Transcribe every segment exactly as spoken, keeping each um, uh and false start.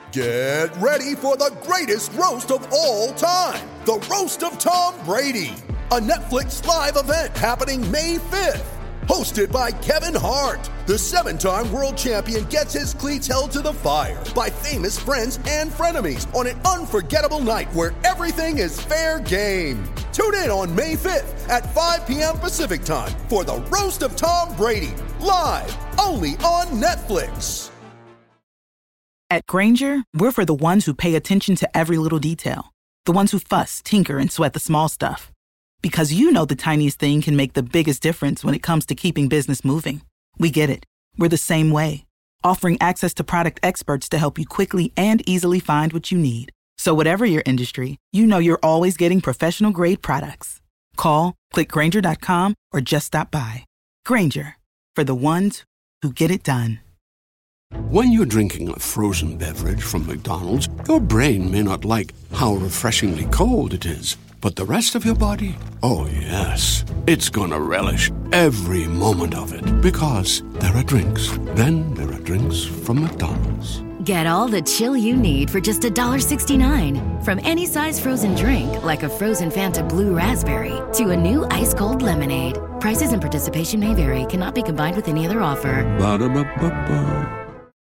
Get ready for the greatest roast of all time, the Roast of Tom Brady, a Netflix live event happening May fifth. Hosted by Kevin Hart, the seven-time world champion gets his cleats held to the fire by famous friends and frenemies on an unforgettable night where everything is fair game. Tune in on May fifth at five p.m. Pacific time for the Roast of Tom Brady, live only on Netflix. At Grainger, we're for the ones who pay attention to every little detail, the ones who fuss, tinker, and sweat the small stuff. Because you know the tiniest thing can make the biggest difference when it comes to keeping business moving. We get it. We're the same way, offering access to product experts to help you quickly and easily find what you need. So whatever your industry, you know you're always getting professional-grade products. Call, click Grainger dot com, or just stop by. Grainger, for the ones who get it done. When you're drinking a frozen beverage from McDonald's, your brain may not like how refreshingly cold it is. But the rest of your body, oh yes, it's gonna relish every moment of it. Because there are drinks. Then there are drinks from McDonald's. Get all the chill you need for just one dollar sixty-nine. From any size frozen drink, like a frozen Fanta Blue Raspberry, to a new ice-cold lemonade. Prices and participation may vary. Cannot be combined with any other offer. Ba-da-ba-ba-ba.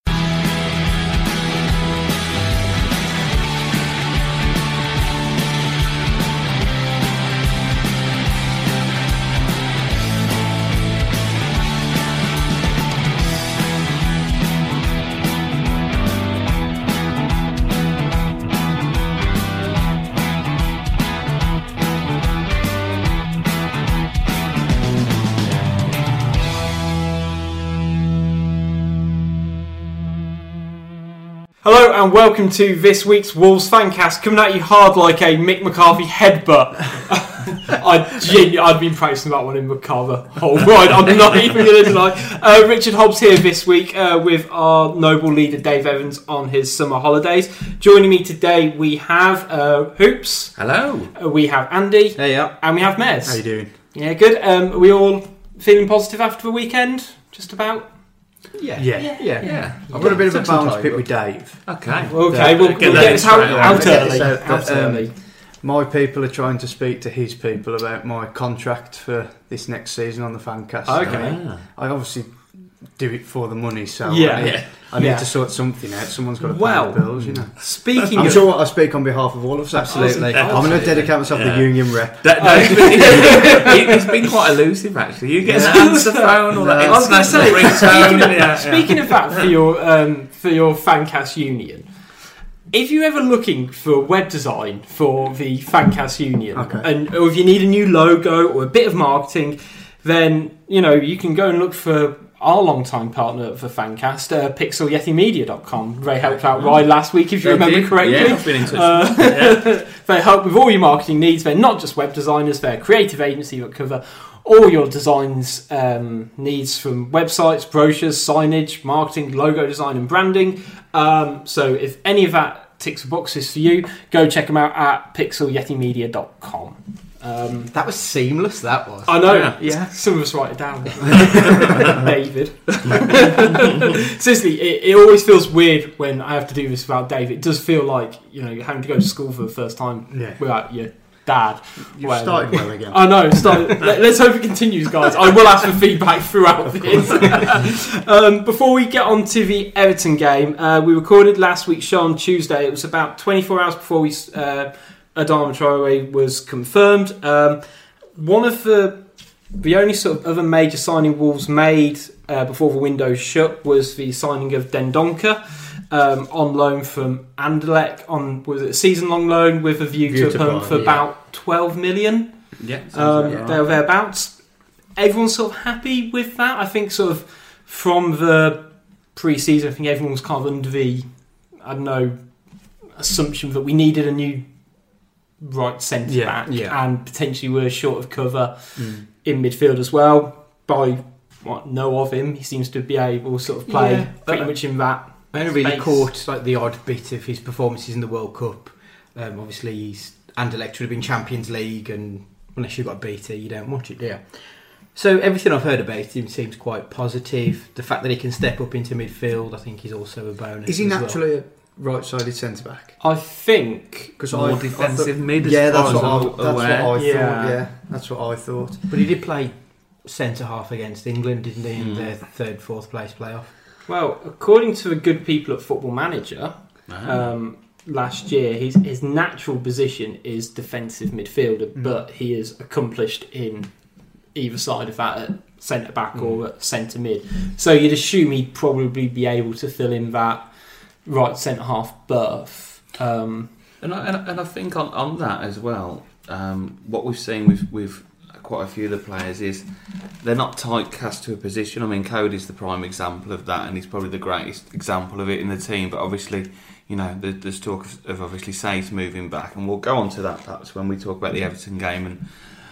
Hello and welcome to this week's Wolves Fancast, coming at you hard like a Mick McCarthy headbutt. I'd, genu- I'd been practicing that one in McCarthy whole ride, I'm not even going to deny. Uh, Richard Hobbs here this week uh, with our noble leader Dave Evans on his summer holidays. Joining me today we have uh, Hoops. Hello. Uh, we have Andy. Hey up. And we have Mez. How you doing? Yeah, good. Um, are we all feeling positive after the weekend? Just about? Yeah. Yeah. Yeah. yeah. yeah. I've got a bit of a bounce pick with Dave. Okay. Okay, we'll, we'll get this out, out early. Out, out um, early. My people are trying to speak to his people about my contract for this next season on the Fancast. Okay. I, mean, I obviously do it for the money, so yeah. I need, yeah. I need yeah. to sort something out. Someone's got to pay well, the bills, you know. Speaking I'm of... sure I speak on behalf of all of us, absolutely. I'm going to dedicate myself yeah. the union rep. That, no, it's been quite elusive, actually. You get an answer phone or that I was going to say, speaking, of, yeah, speaking yeah. of that for your, um, for your Fancast Union, if you're ever looking for web design for the Fancast Union, okay. and or if you need a new logo or a bit of marketing, then you know you can go and look for our long-time partner for Fancast, uh, pixel yeti media dot com. They helped out Rye last week, if you they remember did. correctly. Yeah, I've been in touch uh, with them. Yeah. They help with all your marketing needs. They're not just web designers, they're a creative agency that cover all your designs um, needs, from websites, brochures, signage, marketing, logo design and branding. Um, so if any of that ticks the boxes for you, go check them out at pixel yeti media dot com. Um, that was seamless, that was. I know. Yeah. yeah. Some of us write it down. David. Seriously, it, it always feels weird when I have to do this without Dave. It does feel like, you know, you're having to go to school for the first time yeah. without your dad. You've Whatever. started well again. I know. Started, let, let's hope it continues, guys. I will ask for feedback throughout this. um, before we get on to the Everton game, uh, we recorded last week's show on Tuesday. It was about twenty-four hours before we... Uh, Adama Traore was confirmed. Um, one of the the only sort of other major signing Wolves made uh, before the window shut was the signing of Dendoncker um, on loan from Anderlecht on was it a season long loan with a view to him for yeah. about twelve million. Yeah, um, right. there thereabouts. Everyone's sort of happy with that. I think sort of from the pre-season, I think everyone was kind of under the I don't know assumption that we needed a new right centre yeah, back yeah. and potentially we're short of cover mm. in midfield as well. By what know of him, he seems to be able to sort of play yeah, pretty much in that. I only really space. caught like the odd bit of his performances in the World Cup. Um, obviously, he's Anderlecht would have been Champions League, and unless you got beat, you don't watch it, do you? So everything I've heard about him seems quite positive. The fact that he can step up into midfield, I think, is also a bonus. Is he as naturally well. right-sided centre-back? I think Because More I defensive I thought, mid as Yeah, that's far what, as I, I'm that's what aware. I Yeah. thought. Yeah, that's what I thought. But he did play centre half against England, didn't he, in Mm. their third, fourth place playoff? well, according to the good people at Football Manager, Ah. um, last year his his natural position is defensive midfielder, Mm. but he is accomplished in either side of that at centre back Mm. or at centre mid. So you'd assume he'd probably be able to fill in that right centre half berth. Um, And I, and I, and I think on, on that as well, um, what we've seen with, with quite a few of the players is they're not typecast to a position. I mean, Cody's the prime example of that, and he's probably the greatest example of it in the team. But obviously, you know, there, there's talk of, of obviously Saïss moving back, and we'll go on to that perhaps when we talk about the Everton game and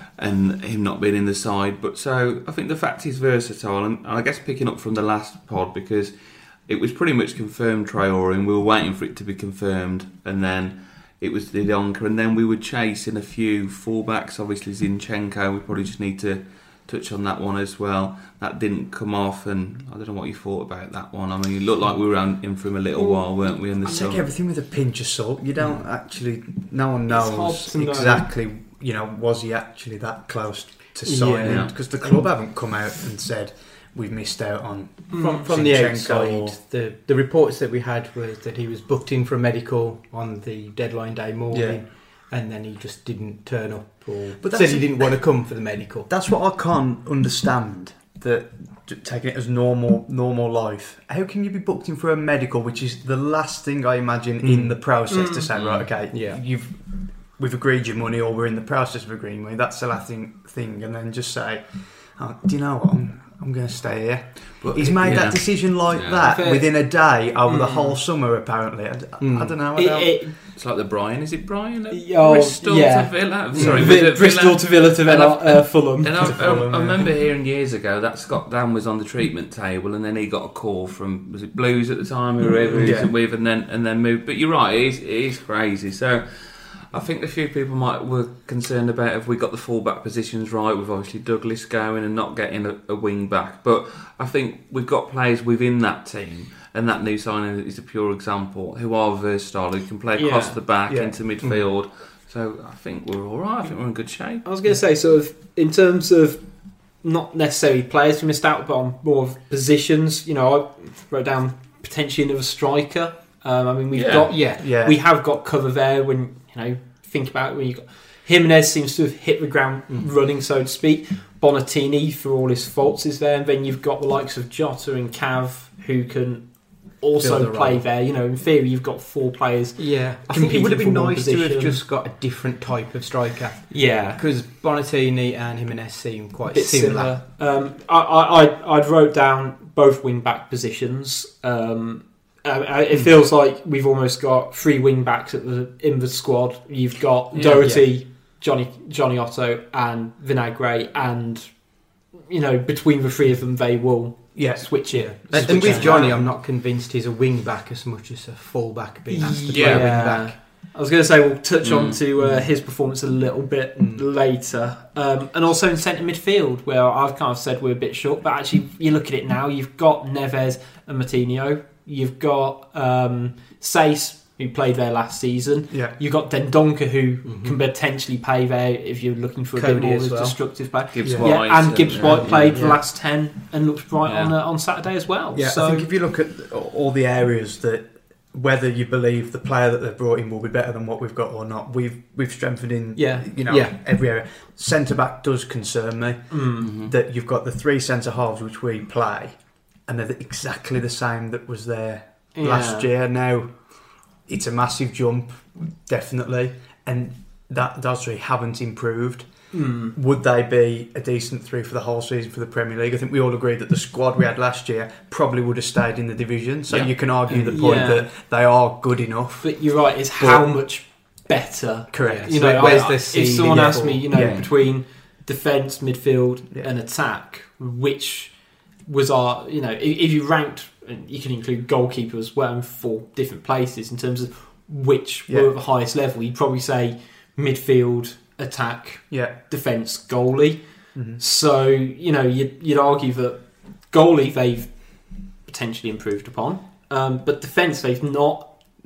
and him not being in the side. But so I think the fact he's versatile, and I guess picking up from the last pod, because it was pretty much confirmed Traore, and we were waiting for it to be confirmed, and then it was Didonka, and then we were chasing a few fullbacks. Obviously Zinchenko, we probably just need to touch on that one as well. That didn't come off, and I don't know what you thought about that one. I mean, it looked like we were in for him a little while, weren't we? In the I summer. take everything with a pinch of salt. You don't actually. No one It's hard knows to know. exactly. You know, was he actually that close to signing? Yeah. Because the club haven't come out and said we've missed out on. From, from the Zinchenko outside, or- the, the reports that we had was that he was booked in for a medical on the deadline day morning, and then he just didn't turn up, or But said that's- he didn't want to come for the medical. That's what I can't understand. That j- taking it as normal, normal life. How can you be booked in for a medical, which is the last thing I imagine in the process to say, right, okay, Yeah. you've we've agreed your money, or we're in the process of agreeing money. That's the last thing, thing, and then just say, oh, do you know what? I'm, I'm going to stay here. But He's it- made yeah. that decision like Yeah. that Fair. within a day over the Mm. whole summer. Apparently, I, d- I don't know. I it, don't- it, It's like the Brian, is it Brian? At Oh, Bristol yeah. to Villa? Sorry, Vi- Villa- Bristol to Villa to Villa, uh, Fulham. And I, I, Fulham, I yeah. remember hearing years ago that Scott Dan was on the treatment table, and then he got a call from, was it Blues at the time, whoever he Yeah. was with, and then and then moved. But you're right, it is, it is crazy. So I think a few people might were concerned about if we got the fullback positions right, with obviously Douglas going and not getting a, a wing back. But I think we've got players within that team, and that new signing is a pure example, who are versatile, who can play across Yeah. the back Yeah. into midfield. So I think we're all right. I think we're in good shape. I was going to say, sort of, in terms of not necessarily players we missed out, but on more of positions. You know, I wrote down potentially another striker. Um, I mean, we've Yeah. got yeah, Yeah. we have got cover there. When you know, think about it, when you got Jimenez seems to have hit the ground running, so to speak. Bonatini, for all his faults, is there, and then you've got the likes of Jota and Cav who can Fill also the play role. there. You know, in theory, you've got four players. Yeah, I think it competing would have been for one nice to have position. just got a different type of striker, Yeah, because Bonatini and Jimenez seem quite bit similar. similar. Um, I, I, I, I'd wrote down both wing back positions. Um, uh, it feels like we've almost got three wing backs at the in the squad. You've got Yeah. Doherty, Johnny Johnny Otto, and Vinagre, and you know between the three of them, they will yeah. switch it. And, switch and with it Johnny, around. I'm not convinced he's a wing back as much as a full back being asked to play Yeah. wing back. I was going to say we'll touch on Mm. to uh, his performance a little bit Mm. later, um, and also in centre midfield where I've kind of said we're a bit short, but actually you look at it now, you've got Neves and Moutinho, you've got um, Saïss who played there last season, Yeah. you've got Dendonka who Mhm. can potentially play there if you're looking for a Cody bit more as of a well. destructive play. Gibbs Yeah. White, Yeah, and Gibbs uh, White yeah, played the yeah. last ten and looked bright Yeah. on uh, on Saturday as well. Yeah, so I think if you look at all the areas that whether you believe the player that they've brought in will be better than what we've got or not, we've we've strengthened in Yeah. you know Yeah. every area. Centre back does concern me. mm, Mhm. That you've got the three centre halves which we play, and they're exactly the same that was there last yeah. year. Now it's a massive jump, definitely, and that those three haven't improved. Mm. Would they be a decent three for the whole season for the Premier League? I think we all agreed that the squad we had last year probably would have stayed in the division. So Yeah. you can argue the point Yeah. that they are good enough. But you're right, it's how much better. Correct. You So know, where's I- the if ceiling someone asked for- me, you know, Yeah. between defence, midfield, Yeah. and attack, which was our, you know, if, if you ranked, and you can include goalkeeper as well in four different places in terms of which Yeah. were at the highest level, you'd probably say midfield, attack, Yeah. defence, goalie. Mhm. So, you know, you'd, you'd argue that goalie they've potentially improved upon, um, but defence they've not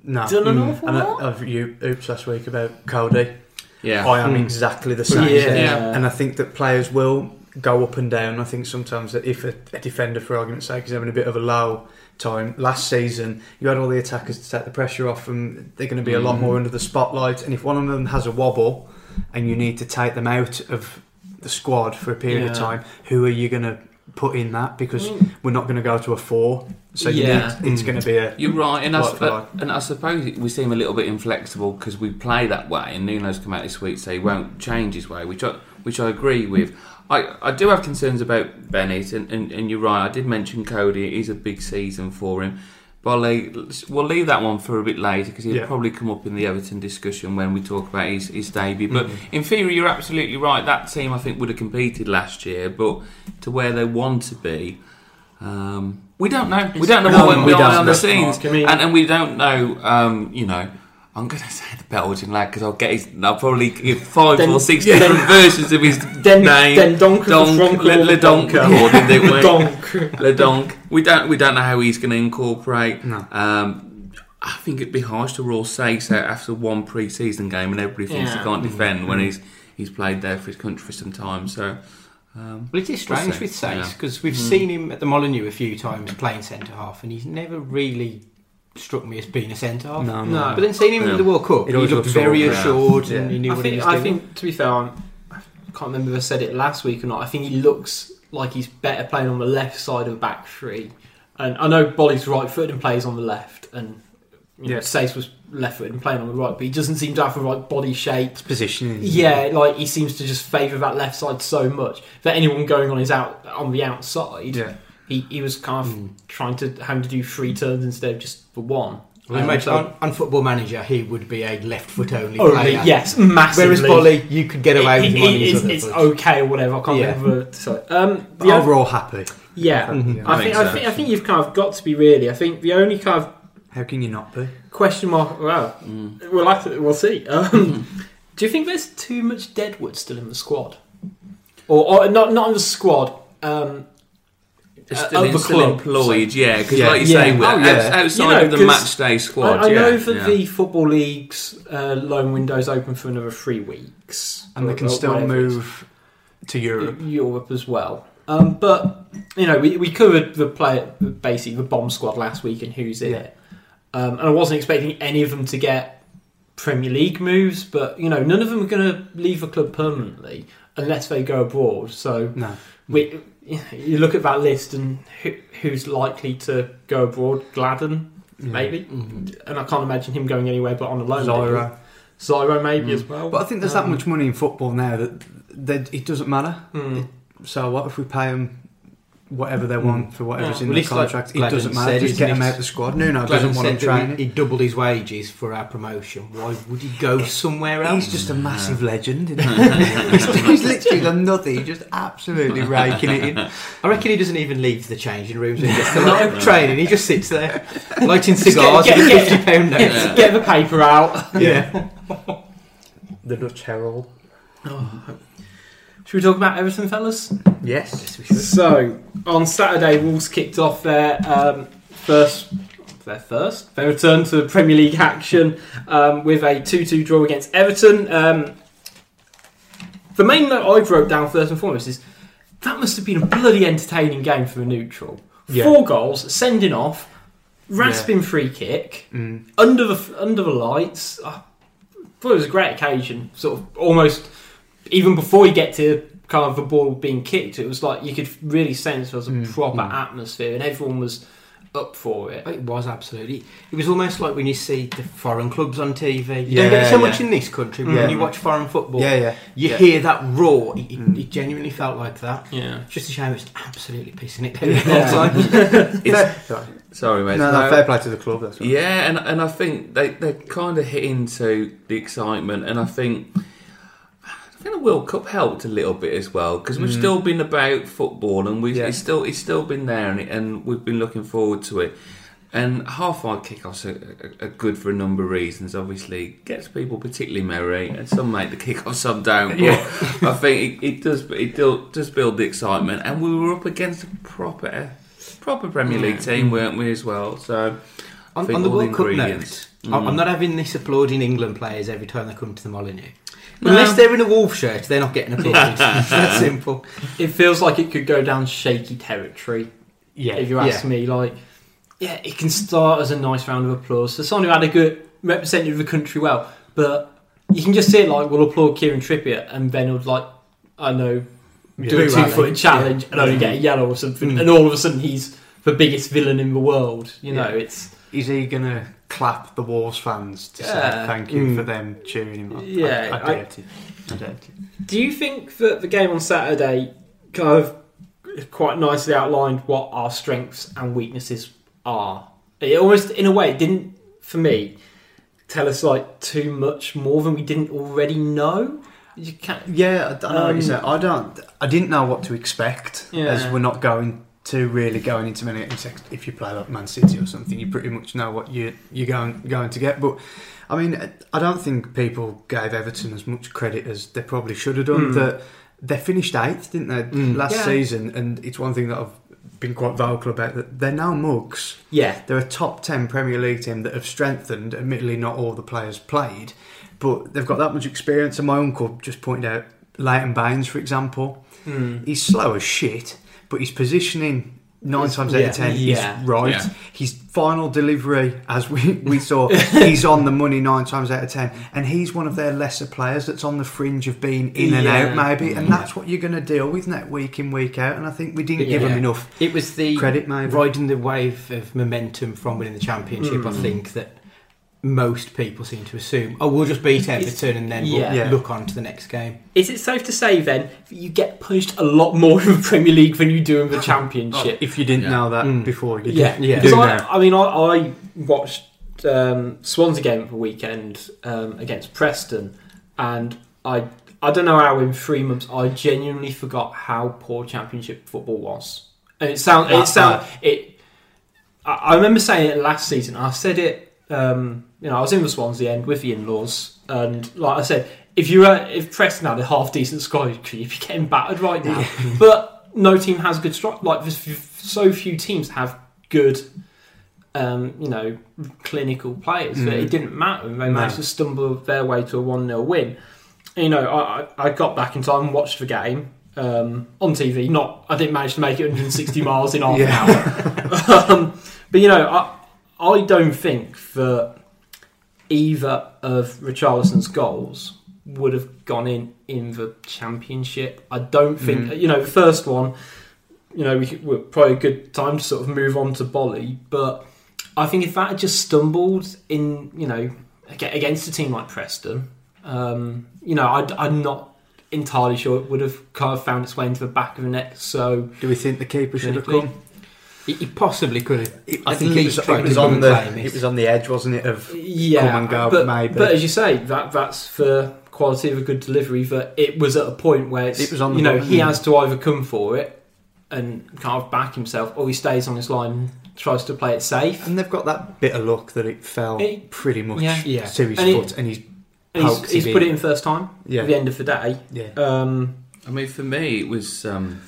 no. done an awful And lot. I, I've you oops last week about Cody. Yeah. I am Mm. exactly the same. Yeah. Yeah. And I think that players will go up and down. I think sometimes that if a, a defender, for argument's sake, is having a bit of a low time, last season you had all the attackers to take the pressure off, and they're going to be a lot more under the spotlight. And if one of them has a wobble, and you need to take them out of the squad for a period Yeah. of time, who are you going to put in that? Because Mm. we're not going to go to a four, so you Yeah. need, it's going to be a. You're right, and I, Like for uh, like. and I suppose we seem a little bit inflexible because we play that way, and Nuno's come out this week to say he won't change his way, which I, which I agree with. I, I do have concerns about Bennett, and, and, and you're right, I did mention Cody, it is a big season for him. Bolly, we'll leave that one for a bit later because he'll Yeah. probably come up in the Everton discussion when we talk about his, his debut. But Mm-hmm. in theory, you're absolutely right. That team, I think, would have competed last year, but to where they want to be, um, we don't know. We don't know No, what went we behind don't. the That's scenes, Mark, I mean- and, and we don't know. Um, you know, I'm going to say the Belgian lad because I'll get his. I'll probably give five Den- or six Den- different versions of his Den- name. Den Donk, Donk, Frank, Le, Le Donk, Donk. recorded, didn't we? Donk. Le Donk. We don't. We don't know how he's going to incorporate. No. Um, I think it'd be harsh to rule Sace out after one pre-season game, and everybody thinks Yeah. he can't defend when he's he's played there for his country for some time. So. Um, Well, it is strange We'll see. with Sace Yeah. because we've seen him at the Molineux a few times playing centre half, and he's never really struck me as being a centre half. No, No. But then seeing him Yeah. in the World Cup, He he, always looked looked very sort of, yeah. assured, Yeah. and he knew I what think, he was I doing. think, to be fair, I'm, I can't remember if I said it last week or not. I think he looks like he's better playing on the left side of the back three. And I know Bolly's right footed and plays on the left, and you know, Yeah. Sace was left footed and playing on the right, but he doesn't seem to have the right body shape. positioning. Yeah, like he seems to just favour that left side so much that anyone going on his out on the outside, Yeah. he, he was kind of trying to having to do three turns instead of just the one. Well, Um, imagine so- on, on Football Manager, he would be a left foot only Only, player. yes, massively. Whereas Bolly, you could get away with It- him on it- his it's, other it's foot. okay or whatever. I can't Yeah. remember. So, um, But the o- overall happy. yeah, Mhm. I I think think I so. think I think you've kind of got to be really. I think the only kind of How can you not be? question mark. Well, we'll have to, we'll see. Um, do you think there's too much Deadwood still in the squad, or, or not? Not in the squad. Um, They're Uh, still, of the still club. employed, yeah. Because, Yeah. like you say, Yeah. we're Oh, outs- yeah. outside You know, of the 'cause match day squad, I, I yeah, know that yeah. the football league's uh, loan window's open for another three weeks, And they or- can or still whatever it is. move to Europe. Europe as well. Um, but you know, we, we covered the play basically the bomb squad last week and who's in Yeah. it. Um, and I wasn't expecting any of them to get Premier League moves, but you know, none of them are going to leave the club permanently unless they go abroad. So No. we, you look at that list and who, who's likely to go abroad? Gladden, maybe, and I can't imagine him going anywhere but on a loan. Zyro. deal. Zyro maybe as well. But I think there's that Um, much money in football now that, that it doesn't matter. hmm. So what if we pay them whatever they want for whatever's Yeah. in Well, the it's like contract? It Gladden doesn't matter. said, Just isn't get them it? out the squad. Nuno Glenn doesn't want him said that training. he, he doubled his wages for our promotion. Why would he go somewhere else? He's just a massive legend, isn't he? he's, he's literally done nothing. He's just absolutely raking it in. I reckon he doesn't even leave the changing rooms when he gets to live training. He just sits there, lighting cigars get- with a get- fifty pound note. Get, get the paper out. Yeah. The Dutch Herald. Should we talk about Everton, fellas? Yes. So on Saturday, Wolves kicked off their um, first, their first, their return to Premier League action um, with a two-two draw against Everton. Um, the main note I wrote down first and foremost is that must have been a bloody entertaining game for a neutral. Yeah. Four goals, sending off, rasping free kick Mm. under the under the lights. I thought it was a great occasion. Sort of almost even before you get to kind of the ball being kicked, it was like you could really sense there was a Mm. proper Mm. atmosphere and everyone was up for it. It was absolutely. It was almost like when you see the foreign clubs on T V. You Yeah, don't get it so yeah. much in this country, but Yeah. when you watch foreign football, Yeah, yeah. you Yeah. hear that roar. It, it, Mm. it genuinely felt like that. Yeah. It's just a shame it's absolutely pissing it down Yeah. all the time. It's- Sorry. Sorry, mate. No, no, fair play to the club. That's right. Yeah, and and I think they they kind of hit into the excitement, and I think I think the World Cup helped a little bit as well because we've Mm. still been about football, and we Yeah. it's still it's still been there, and, it, and we've been looking forward to it. And half-five kickoffs are, are, are good for a number of reasons. Obviously, gets people particularly merry, and some make the kickoff, some don't. But Yeah. I think it, it does it do, does build the excitement, and we were up against a proper proper Premier League team, weren't we, as well? So On, think on the all World Cup note, ingredients. I'm Mm. I'm not having this applauding England players every time they come to the Molineux. No. Unless they're in a Wolf shirt, they're not getting applauded. It's that simple. It feels like it could go down shaky territory. Yeah, If you ask yeah. me, like, yeah, it can start as a nice round of applause for someone who had a good representative of the country well, but you can just see it like we'll applaud Kieran Trippier and then he'll like I know do a Boo two rally. foot challenge Yeah. and only get a yellow or something, Mm. and all of a sudden he's the biggest villain in the world. You know, Yeah. it's Is he going to clap the Wolves fans to Yeah. say thank you Mm. for them cheering him on? Yeah, I, I I- doubt it. I doubt it. Do you think that the game on Saturday kind of quite nicely outlined what our strengths and weaknesses are? It almost, in a way, didn't, for me, tell us like too much more than we didn't already know. You can't, Yeah, I, I know what Um, you're saying. I don't. I didn't know what to expect, Yeah. as we're not going to really going into many. If you play like Man City or something, you pretty much know what you you're going going to get. But I mean, I don't think people gave Everton as much credit as they probably should have done. Mm. That they finished eighth, didn't they, Mm. last Yeah. season? And it's one thing that I've been quite vocal about. That they're now mugs. yeah, They're a top ten Premier League team that have strengthened. Admittedly, not all the players played, but they've got that much experience. And my uncle just pointed out Leighton Baines, for example. Mm. He's slow as shit, but his positioning nine It's- times out yeah, of ten yeah. is right. Yeah. His final delivery, as we, we saw, he's on the money nine times out of ten. And he's one of their lesser players that's on the fringe of being in and Yeah. out, maybe. And that's what you're going to deal with that week in, week out. And I think we didn't give Yeah. him enough It was the credit, maybe. riding the wave of momentum from winning the championship. I Mm. think that most people seem to assume, oh, we'll just beat Everton and then Yeah. we'll Yeah. look on to the next game. Is it safe to say then that you get punished a lot more in the Premier League than you do in the Championship? If you didn't Yeah. know that Mm. before, you Yeah, do, yeah. you because do I, now. I mean, I, I watched um, Swansea game for the weekend um, against Preston, and I I don't know how in three months I genuinely forgot how poor Championship football was. And it sound it That sound it. I, I remember saying it last season. I said it. Um, you know, I was in the Swansea end with the in-laws, and like I said, if you were, if Preston had a half decent squad, you'd be getting battered right now. But no team has good strike. Like there's f- so few teams have good, um, you know, clinical players that Mm. it didn't matter. They No. managed to stumble their way to a one nil win. And, you know, I, I I got back in time and watched the game um, on T V. Not, I didn't manage to make it one hundred sixty miles in half an hour. um, but you know, I I don't think that either of Richarlison's goals would have gone in in the Championship. I don't think, Mm. you know, the first one, you know, we could, we're probably a good time to sort of move on to Bolly, but I think if that had just stumbled in, you know, ag- against a team like Preston, um, you know, I'd, I'm not entirely sure it would have kind of found its way into the back of the net. So, Do we think the keeper should have clinically. come? He, he possibly could have. It, I at think it least was, tried it was to on come the and claim it was on the edge, wasn't it? Of yeah, come and go, but, maybe. but as you say, that that's for quality of a good delivery. That it was at a point where it's, It was on the you know, ball, he yeah. has to either come for it and kind of back himself, or he stays on his line and tries to play it safe. and they've got that bit of luck that it fell It- pretty much yeah. Yeah. to his And it- foot, and he's And he's, poked he's it put in. it in first time Yeah. at the end of the day. yeah. Um, I mean, for me, it was. Um,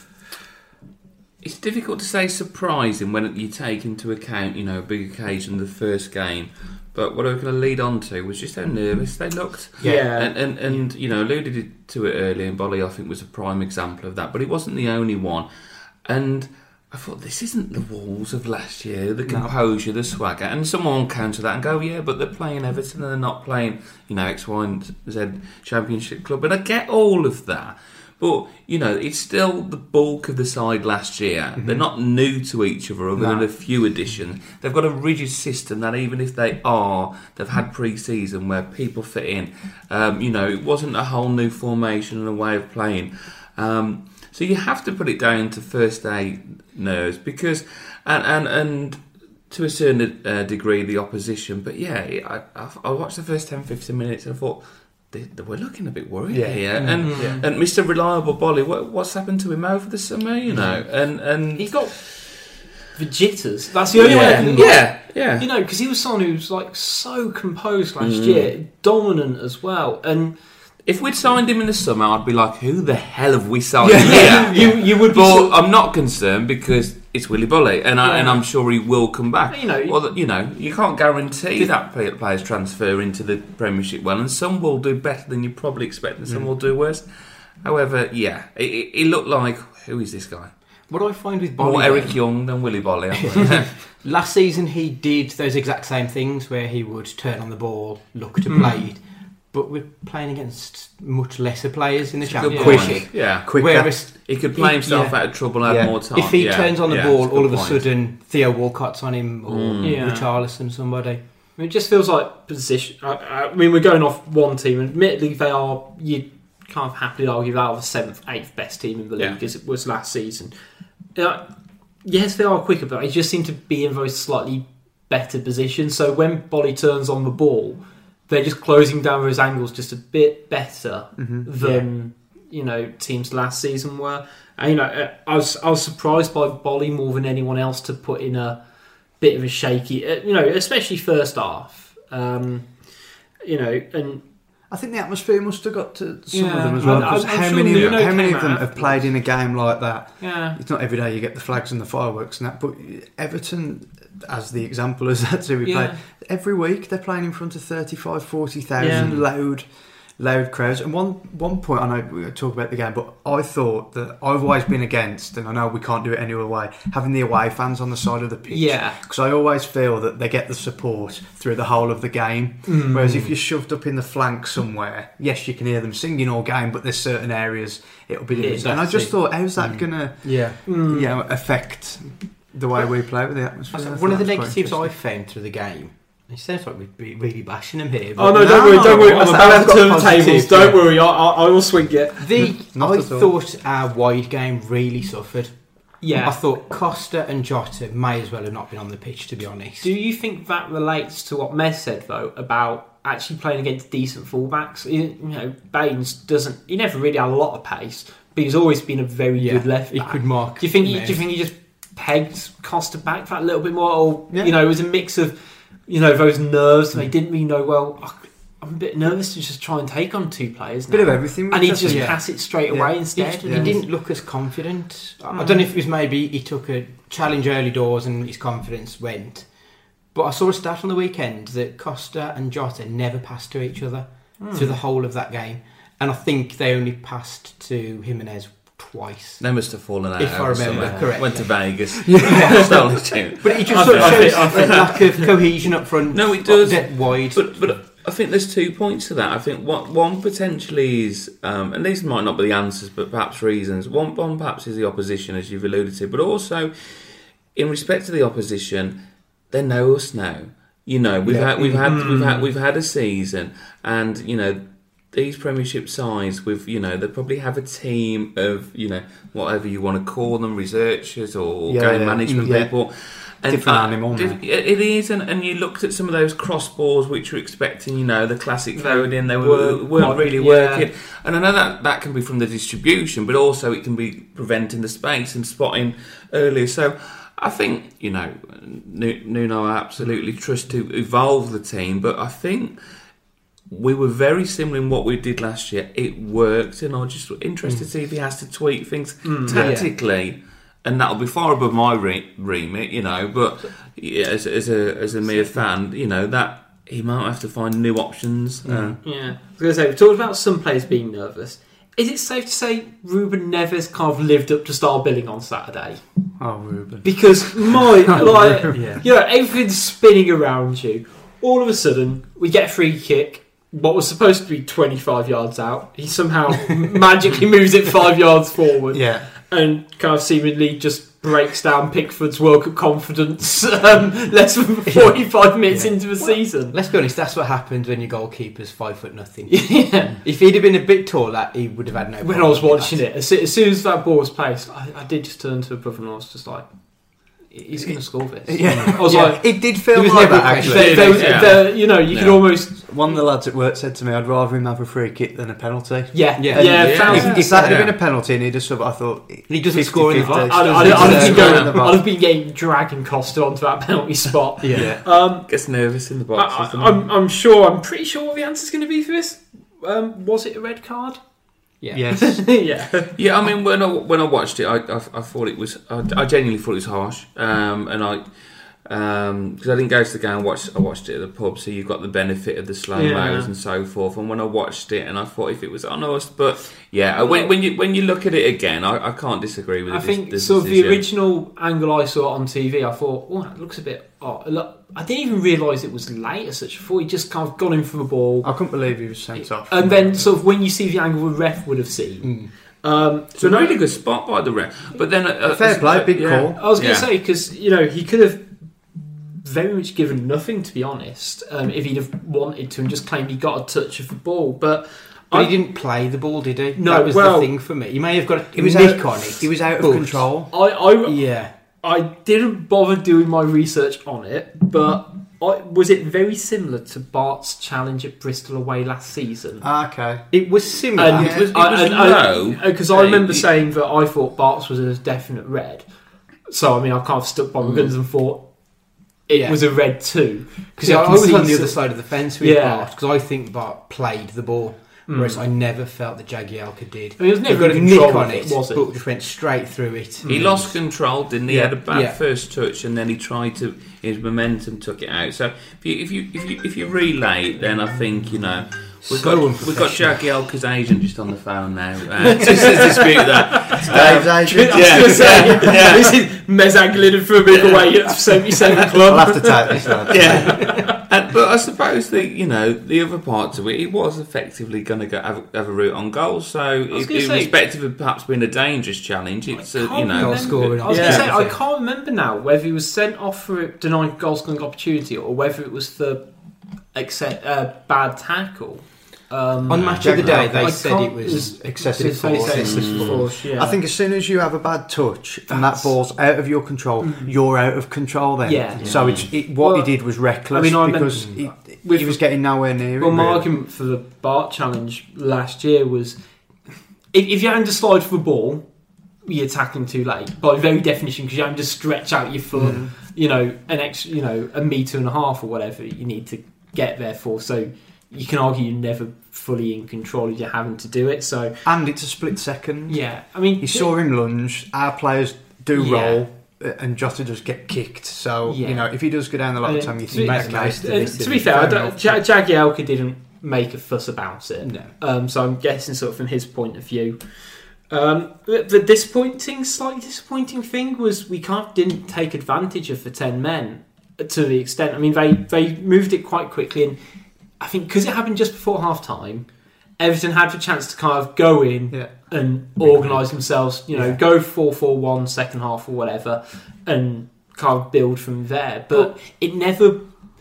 it's difficult to say surprising when you take into account, you know, a big occasion, the first game. But what I was going to lead on to was just how nervous they looked. yeah, And, and, and you know, alluded to it earlier, and Bolly, I think, was a prime example of that. But it wasn't the only one. And I thought, this isn't the Wolves of last year, the composure, the swagger. And someone will counter that and go, yeah, but they're playing Everton and they're not playing, you know, X, Y and Z Championship club. And I get all of that. But, you know, it's still the bulk of the side last year. Mm-hmm. They're not new to each other other No. than a few additions. They've got a rigid system that even if they are, they've had pre-season where people fit in. Um, you know, it wasn't a whole new formation and a way of playing. Um, so you have to put it down to first day nerves because, and and, and to a certain uh, degree, the opposition. But yeah, I, I, I watched the first ten, fifteen minutes and I thought, They, they were looking a bit worried Yeah. here, and Mm-hmm. and Mister Reliable Bolly, what, what's happened to him over the summer? You know, and and he's got the jitters. That's the only way I yeah, can. yeah, yeah. You know, because he was someone who was like so composed last Mm. year, dominant as well, and If we'd signed him in the summer, I'd be like, "Who the hell have we signed yeah, here?" you you would be. But sort- I'm not concerned because it's Willy Bolly, and I, Yeah. and I'm sure he will come back. You know, well, you know, you can't guarantee Did- that play- players transfer into the Premiership well, and some will do better than you probably expect, and some Mm. will do worse. However, yeah, it, it, it looked like, who is this guy? What I find with Bolly, More Eric though, Young than Willy Bolly. I think. last season he did those exact same things where he would turn on the ball, look to Mm. play it, but we're playing against much lesser players in the Good championship. point. Yeah, Quicker. Whereas he could play He- himself yeah. out of trouble and Yeah. have more time. if he yeah. turns on the yeah, ball, that's all of a good point. sudden Theo Walcott's on him or Mm. Yeah. Richarlison, somebody. I mean, it just feels like position. I, I mean, we're going off one team, and admittedly, they are. You can't happily argue they are the seventh, eighth best team in the league Yeah. as it was last season. Uh, yes, they are quicker, but they just seem to be in very slightly better positions. So when Bolly turns on the ball, they're just closing down those angles just a bit better Mhm. than you know teams last season were. And you know, uh, I was I was surprised by Bolly more than anyone else to put in a bit of a shaky, uh, you know, especially first half. Um, you know, and I think the atmosphere must have got to some Yeah. of them as well. I'm- Because I'm how sure many, Nuno how many came of them out have played in a game like that? yeah, It's not every day you get the flags and the fireworks and that, but Everton, as the example as that's who we Yeah. played, every week they're playing in front of thirty-five, forty thousand Yeah. loud, loud crowds. And one one point, I know we talk about the game, but I thought that I've always been against, and I know we can't do it any other way, having the away fans on the side of the pitch. yeah, Because I always feel that they get the support through the whole of the game. Mm. Whereas if you're shoved up in the flank somewhere, yes, you can hear them singing all game, but there's certain areas it'll be different. Yeah, and I just exactly. thought, how's that Mm. going to Yeah. Mm. you know, affect the way we play with the atmosphere? I One thought of the that was quite negatives I interesting. found through the game. It sounds like we'd be really bashing him here. Oh but no! Don't worry! Don't worry! I'm I've about to got turn the positive, tables. Don't yeah. worry! I, I, I will swing it. The, Not I at all. thought our wide game really suffered. Yeah. I thought Costa and Jota may as well have not been on the pitch, to be honest. Do you think that relates to what Mez said though about actually playing against decent fullbacks? You you know, Baines doesn't. He never really had a lot of pace, but he's always been a very Yeah, good left he back. could mark. Do you think? He, Mez. do you think he just pegged Costa back that little bit more, or Yeah. you know, it was a mix of you know those nerves. They didn't really know. Well, I'm a bit nervous to just try and take on two players. Bit now. of everything. and he'd doesn't just it? Yeah. pass it straight Yeah. away He, instead. he Yeah. didn't look as confident. I I don't know if it was maybe he took a challenge early doors and his confidence went. But I saw a stat on the weekend that Costa and Jota never passed to each other through the whole of that game. And I think they only passed to Jimenez twice. They must have fallen out. If I over remember summer. correctly. Went to Vegas. Yeah. Stole his tune. But it just I sort of think- shows I think- a lack of cohesion up front. No, it does. Get wide. But but I think there's two points to that. I think one, one potentially is, um, and these might not be the answers, but perhaps reasons. One, one perhaps is the opposition, as you've alluded to, but also in respect to the opposition, they know us now. You know, we've Yeah. had we've had Mm. we've had we've had a season, and you know. These Premiership sides, with you know, they probably have a team of you know whatever you want to call them, researchers or Yeah, game yeah. management Yeah. people. And, Different uh, animal, diff- man. it it is, and, and you looked at some of those cross balls which were expecting, you know, the classic Foden, they were, Were- weren't really yeah. working. And I know that that can be from the distribution, but also it can be preventing the space and spotting earlier. So I think, you know, Nu- Nuno I absolutely trust to evolve the team, but I think we were very similar in what we did last year. It worked, and I'm just interested to see if he has to tweak things tactically. And that'll be far above my re- remit, you know. But yeah, as, as a as a mere fan, you know that he might have to find new options. Uh, Yeah, I was going to say, we've talked about some players being nervous. Is it safe to say Ruben Neves kind of lived up to star billing on Saturday? Oh, Ruben. Because my, like, Yeah. you know, everything's spinning around you. All of a sudden, we get a free kick. What was supposed to be twenty-five yards out, he somehow magically moves it five yards forward. Yeah. And kind of seemingly just breaks down Pickford's World Cup confidence um, less than forty-five minutes Yeah. into the season. Let's be honest, that's what happens when your goalkeeper's five foot nothing. Yeah. If he'd have been a bit taller, he would have had no When problem I was with watching that. it, as soon, as soon as that ball was placed, I, I did just turn to a brother and I was just like, he's going to score this. Yeah. I was Yeah. like, It did feel He was like never that, a question. actually. there, there was- Yeah. there- you know, you can Yeah. almost, One of the lads at work said to me, I'd rather him have a free kick than a penalty. yeah, Yeah. yeah, Yeah. If, thousands. if that had Yeah. been a penalty and he'd have sub, I thought He doesn't score in the fifty-fifty. box. I'd, I'd, He I'd, have doesn't been score in going, the box. I'd have been getting dragging Costa onto that penalty spot. Yeah. Um, gets nervous in the box. I, doesn't I, I'm, I'm sure, I'm pretty sure what the answer's going to be for this. Um, was it a red card? Yeah. Yes. yeah. Yeah, I mean, when I when I watched it, I I, I thought it was I, I genuinely thought it was harsh, um, and I because um, I didn't go to the game. I watched I watched it at the pub, so you've got the benefit of the slow mos Yeah. and so forth. And when I watched it, and I thought if it was on us, but yeah, when, when you when you look at it again, I, I can't disagree with. I this, think this sort of the decision. original angle I saw on T V, I thought, oh, it looks a bit odd. Look, I didn't even realise it was late as such. I thought he just kind of gone in for the ball. I couldn't believe he was sent off. And then sort of when you see the angle the ref would have seen. Mm. Um, It's a really good spot by the ref. But then uh, Fair play, big yeah. call. I was going to Yeah. say, because, you know, he could have very much given nothing, to be honest, um, if he'd have wanted to and just claimed he got a touch of the ball. But, But I, he didn't play the ball, did he? No, that was well- the thing for me. He may have got a He was nick out, on it. He was out of but- control. I, I, Yeah. I didn't bother doing my research on it, but I, was it very similar to Bart's challenge at Bristol away last season? Ah, okay. It was similar. And it was- it was low. Because I Yeah, remember it- saying that I thought Bart's was a definite red. So, I mean, I kind of stuck by my guns and thought it Yeah. was a red too. Because I, I I can was see on the some- other side of the fence with Yeah. Bart, because I think Bart played the ball, whereas I never felt that Jagielka did. I mean, it was He never got a in nick control on of it, it, was it? but just went straight through it. He lost control, didn't he? He Yeah. had a bad Yeah. first touch, and then he tried to. His momentum took it out. So if you if you if you, if you relay it, then I think you know we've So got we've got unprofessional. Jagielka's agent just on the phone now. Uh, just to dispute that. Dave's agent. I was going to say, this is Mezan glidden for a big away at seventy-seven Club. I'll have to take this one. Yeah, and, but I suppose the you know the other parts of it, he was effectively going to go have, have a route on goal. So, was if, gonna say- irrespective of perhaps being a dangerous challenge, it's uh, can't you know Goal scoring. I was Yeah. going to say, I can't remember now whether he was sent off for denying goal scoring opportunity or whether it was for accept, uh, bad tackle. Um, On Match of the Day, they I said can't- it was excessive they say force. excessive force, yeah. I think as soon as you have a bad touch and that That's- ball's out of your control, you're out of control then. Yeah. So it's, it, what Well, he did was reckless I mean, I because meant- he, with- he was getting nowhere near Well, it. my really. argument for the Bart challenge last year was if, if you hadn't to slide for the ball, you're tackling too late by very definition because you haven't to stretch out your foot, you know, an extra, you know, a metre and a half or whatever you need to get there for. So you can argue you're never fully in control if you're having to do it. So And it's a split second. yeah, I mean, You saw him lunge. Our players do Yeah. roll, uh, and Jota does get kicked. So Yeah. you know, if he does go down the I long mean, time, you to think be- that's make most of Uh, it. to be fair, I don't, Ja- Jagielka didn't make a fuss about it. No. Um, so I'm guessing sort of from his point of view. Um, the, the disappointing, slightly disappointing thing was we kind of didn't take advantage of the ten men to the extent. I mean, they they moved it quite quickly, and I think because it happened just before half time, Everton had the chance to kind of go in Yeah. and organise themselves. You know, Yeah. go four four one second half or whatever, and kind of build from there. But it never.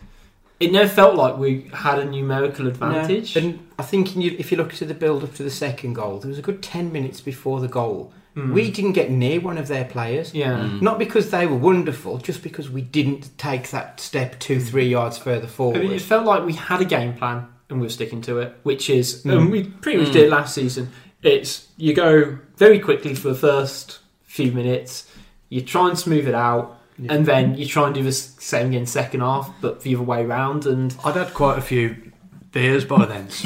It never felt like we had a numerical advantage. No. And I think you, if you look to the build up to the second goal, there was a good ten minutes before the goal. We didn't get near one of their players. Yeah. Not because they were wonderful, just because we didn't take that step two, three yards further I forward. mean, it felt like we had a game plan and we were sticking to it, which is, and we pretty much did it last season. It's you go very quickly for the first few minutes, you try and smooth it out, and then you try and do the s- same again second half, but the other way round. And I'd had quite a few beers by then, so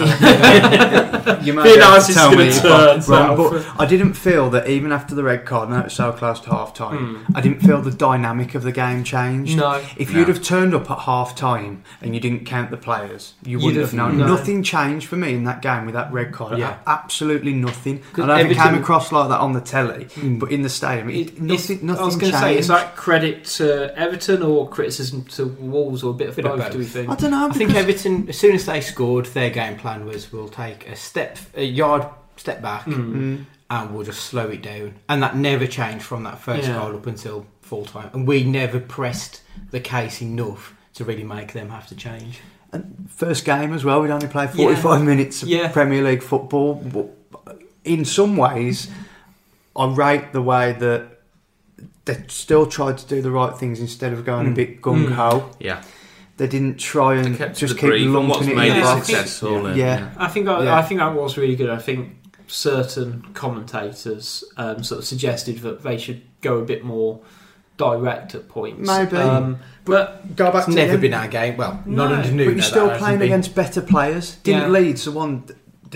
you might Be be able nice, to it's tell gonna me if turn I'm wrong, south. but I didn't feel that even after the red card, now it's so close to half time, I didn't feel the dynamic of the game changed. No. If No. you'd have turned up at half time and you didn't count the players, you wouldn't have- have known. no. Nothing changed for me in that game with that red card. Yeah. A- absolutely nothing. 'Cause I don't think it came Everton- across like that on the telly, but in the stadium, it, it, nothing, it's, nothing I was going changed. to say, is that credit to Everton or criticism to Wolves or a bit of Bit of both, both. do we think? I don't know. I think because- Everton, as soon as they scored, their game plan was we'll take a step, a yard step back, Mm. and we'll just slow it down. And that never changed from that first Yeah. goal up until full time. And we never pressed the case enough to really make them have to change. First game as well, we'd only played forty-five minutes of Yeah. Premier League football. But in some ways, I rate the way that they still tried to do the right things instead of going a bit gung ho. Yeah, They didn't try they and kept just the keep brief and what's lumping it made in the it Yeah, I box. think- successful. and, Yeah. I think I, Yeah. I think that was really good. I think certain commentators um, sort of suggested that they should go a bit more direct at points. Maybe. um, but Go back It's to never the- been our game. Well, not No, under But Nuno. you're still that hasn't playing been. against better players. Didn't Yeah. Leeds the one?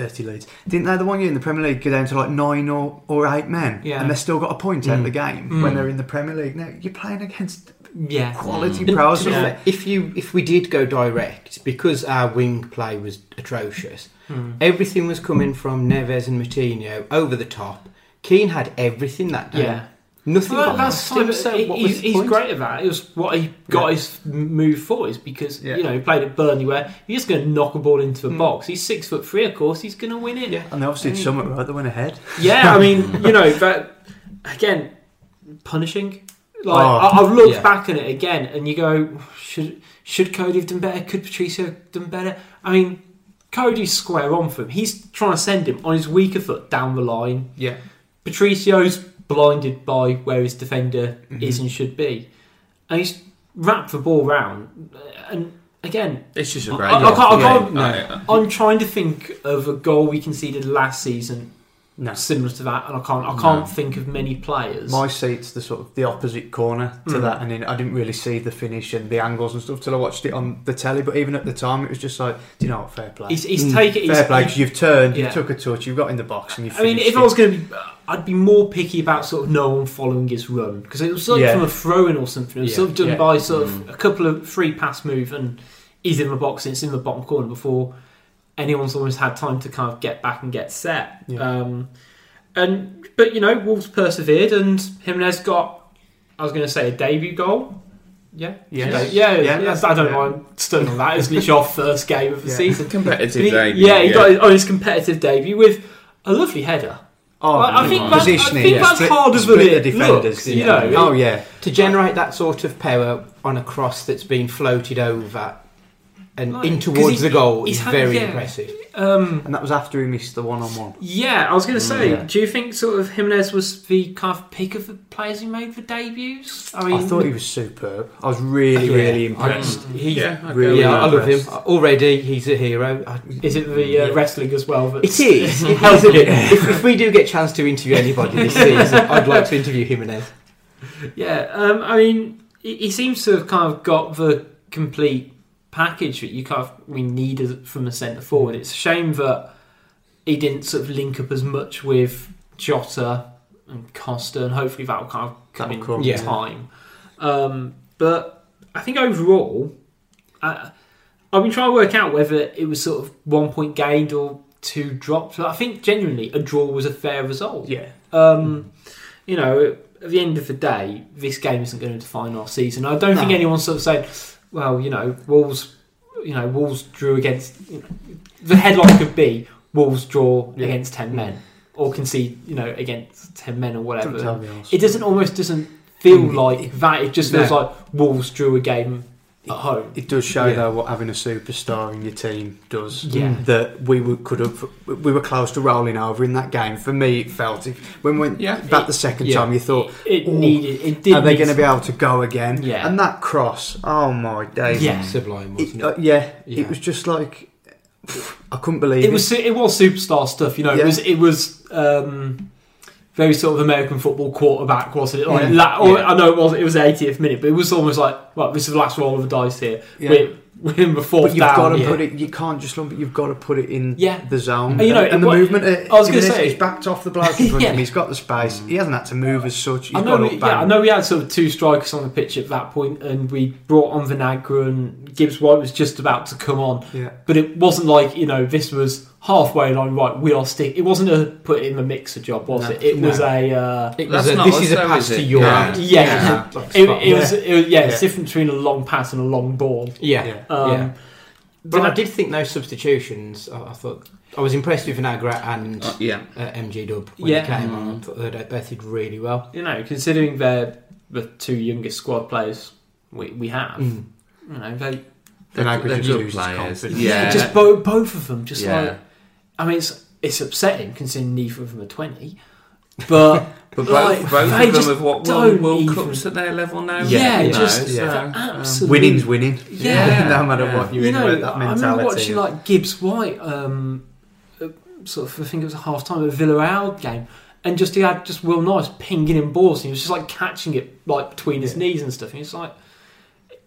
dirty Leeds. Didn't they the one year in the Premier League go down to like nine or, or eight men, Yeah. and they've still got a point out of the game Mm. when they're in the Premier League? Now you're playing against Yeah. quality And pros. to be fair, if you if we did go direct, because our wing play was atrocious, Mm. everything was coming from Neves and Moutinho over the top. Keane had everything that day. Yeah. Nothing Well, but that's him. fine, So but what he's, was the he's point? great at that. It was what he got Yeah. his move for, is because Yeah. you know he played at Burnley, where he's just going to knock a ball into a Mm. box. He's six foot three, of course. He's going to win it. Yeah. And they obviously did something right. They went ahead. Yeah, I mean, you know, but again, punishing. Like Oh, I, I've looked yeah. back at it again, and you go, should should Cody have done better? Could Patricio have done better? I mean, Cody's square on for him. He's trying to send him on his weaker foot down the line. Yeah. Patricio's blinded by where his defender Mhm. is and should be, and he's wrapped the ball round. And again, It's just a I- great I, I goal. can't. I Yeah, can't no. I'm trying to think of a goal we conceded last season No. similar to that, and I can't. I can't No. think of many players. My seat's the sort of the opposite corner to Mm. that, and then I didn't really see the finish and the angles and stuff till I watched it on the telly. But even at the time, it was just like, do you know what? Fair play. He's, he's Mm. taken. Fair he's, play because you've turned, Yeah. you took a touch, you've got in the box, and you. I mean, if I was going to be, I'd be more picky about sort of no one following his run, because it was like Yeah. from a throw-in or something. It was Yeah. sort of done Yeah. by sort of Mm. a couple of free pass move, and he's in the box and it's in the bottom corner before anyone's almost had time to kind of get back and get set. Yeah. Um, and but you know, Wolves persevered, and Jimenez got, I was going to say, a debut goal. Yeah, Yes. yeah, yeah. Yeah. That's, I don't know why I'm stunned on that. It's literally our first game of the Yeah. season. Competitive He- debut. yeah, he got his, on his competitive debut with a lovely header. Oh, I, I think that's, I positioning, think yeah. that's Split- harder than split it the defenders. looks, you yeah. know. Oh yeah, To generate that sort of power on a cross that's been floated over and Like, in 'cause towards he- the goal he's is had- very yeah. impressive. Um, and that was after he missed the one on one. yeah, I was going to say, Yeah. do you think sort of Jimenez was the kind of pick of the players who made the debuts? I mean, I thought he was superb. I was really, Yeah. really impressed. He, Yeah, okay. Really yeah, I love him impressed. already. He's a hero. I, is it the uh, wrestling as well? It is. It helps a bit. If, if we do get a chance to interview anybody this season, I'd like to interview Jimenez. Yeah, um, I mean, he, he seems to have kind of got the complete package that you kind of we needed from a centre forward. It's a shame that he didn't sort of link up as much with Jota and Costa, and hopefully that will kind of come That'll in come, yeah. time. Um, but I think overall, I, I've been trying to work out whether it was sort of one point gained or two dropped. But I think genuinely a draw was a fair result. Yeah, Um, you know, at the end of the day, this game isn't going to define our season. I don't think No. anyone's sort of saying, well, you know, Wolves, you know, Wolves drew against. You know, the headline could be Wolves draw Yeah. against ten men, or concede, you know, against ten men or Don't tell whatever. me else. It doesn't almost doesn't feel Mm. like that. It just feels No. like Wolves drew a game at home. It does show Yeah. though what having a superstar in your team does. Yeah. That we were, could have, we were close to rolling over in that game. For me, it felt if, when we went Yeah. back the second Yeah. time, you thought, It "Ooh, needed. It did. are they need going to to- be able to go again? Yeah. And that cross, oh my days! Yeah. Sublime, It- wasn't uh, it? yeah, Yeah. it was just like I couldn't believe it. It was su- it was superstar stuff, you know. It Yeah. was it was um, very sort of American football quarterback, wasn't it? Like Yeah. that, or, Yeah. I know it was it was the eightieth minute, but it was almost like, well, this is the last roll of the dice here. Yeah. We're, we're in the fourth But you've down. got to yeah. put it. You can't just lump it. You've got to put it in Yeah. the zone. And, you know, and the what- movement. uh, I was gonna Jimenez, say- he's backed off the bloke in front Yeah. of him. He's got the space. He hasn't had to move as such. He's I got know, up we, bang. yeah, I know we had sort of two strikers on the pitch at that point, and we brought on Vinagre, and Gibbs White was just about to come on. Yeah. But it wasn't like, you know, this was halfway line, right, we are stick. It wasn't a put it in the mixer job, was No. it? It was No. a. Uh, It was That's a, not this us is a though, pass is to it? your Yeah. hand. yeah, Like it, spot it on. was. It was yeah, it's Yeah. different between a long pass and a long ball. Yeah, Yeah. yeah. Um, But Vin- I did think those substitutions. I, I thought I was impressed with Vinagre and Uh, yeah. uh, M G Dub when Yeah. he came on. Mm. I thought they both did really well. you know, considering they're the two youngest squad players we, we have, Mm. you know, they Then I They're could just good lose his players. confidence. Yeah. just both both of them, just Yeah. like, I mean, it's it's upsetting considering neither of them are twenty, but But both, like, both they of just them have what don't World, World even- Cups at their level now. Yeah, you know, just so, yeah. um, absolutely Winning's winning. Yeah. no matter Yeah. what you're you in know, with that I mentality. remember watching like Gibbs White, um, uh, sort of, I think it was a half time at a Villarreal game, and just he had just Will Nice pinging in balls, and he was just like catching it like between his Yeah. knees and stuff, and it's like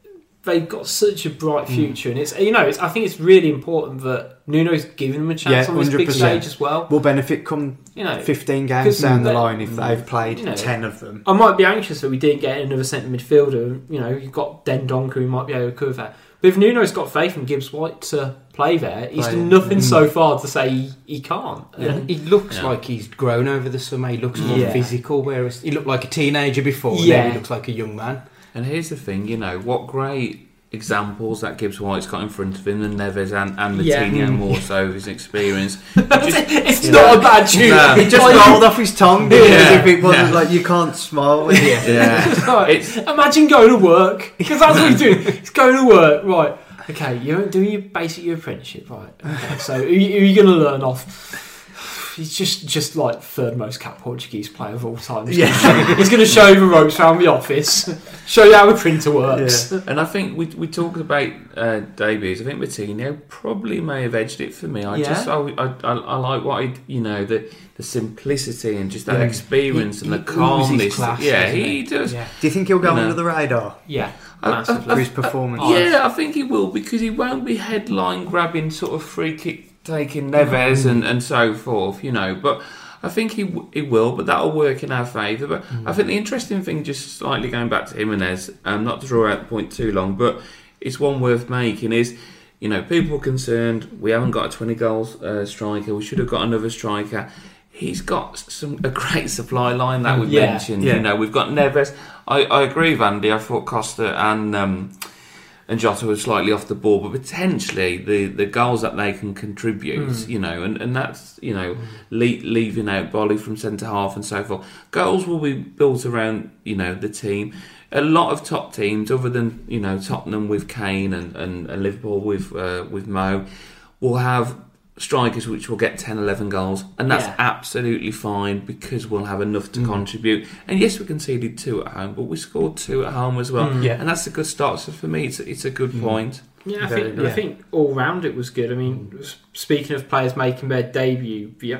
they've got such a bright future, mm. and it's you know it's, I think it's really important that Nuno's giving them a chance yeah, on this big stage as well. Will benefit come you know fifteen games down the line if they've played you know, ten of them. I might be anxious that we didn't get another centre midfielder. You know, you've got Dendoncker who might be able to cover that. But if Nuno's got faith in Gibbs White to play there, he's play, done nothing yeah. so far to say he, he can't. Yeah. He looks yeah. like he's grown over the summer. He looks more yeah. physical, whereas he looked like a teenager before. Yeah. Now he looks like a young man. And here's the thing, you know, what great examples that Gibbs White's got in front of him, and Neves and, and Moutinho yeah. more so his experience. Just, it's not know, a bad tune. No. He just rolled off his tongue, didn't yeah. as if it wasn't yeah. like you can't smile with it. Yeah. Right. It's, imagine going to work, because that's what he's doing. He's going to work, right. Okay, you're doing your basic your apprenticeship, right? Okay, so who, who are you going to learn off? He's just, just like third most capped Portuguese player of all time. He's yeah. going to show you the ropes around the office, show you how a printer works. Yeah. And I think we we talked about uh, debuts. I think Moutinho probably may have edged it for me. I yeah. just I, I, I like what he, you know the the simplicity and just that yeah. experience he, and the calmness. Class, yeah, he, he does. Yeah. Do you think he'll go you know, under the radar? Yeah. Massively. For his performance. Uh, yeah, I think he will because he won't be headline grabbing sort of free kick taking Neves mm. and, and so forth, you know. But I think he he will, but that'll work in our favour. But mm. I think the interesting thing, just slightly going back to Jimenez, um, not to draw out the point too long, but it's one worth making is, you know, people are concerned we haven't got a twenty goals uh, striker. We should have got another striker. He's got some a great supply line that we've yeah. mentioned. Yeah. You know, we've got Neves. I, I agree with Andy. I thought Costa and um, and Jota were slightly off the ball, but potentially the, the goals that they can contribute, mm. you know, and, and that's, you know, le- leaving out Bolly from centre half and so forth. Goals will be built around, you know, the team. A lot of top teams, other than, you know, Tottenham with Kane and, and, and Liverpool with uh, with Mo, will have strikers which will get ten, eleven goals, and that's yeah. absolutely fine because we'll have enough to mm. contribute. And yes, we conceded two at home, but we scored two at home as well, mm. yeah. and that's a good start. So for me, it's a, it's a good mm. point. Yeah, I think yeah. I think all round it was good. I mean, mm. speaking of players making their debut, yeah,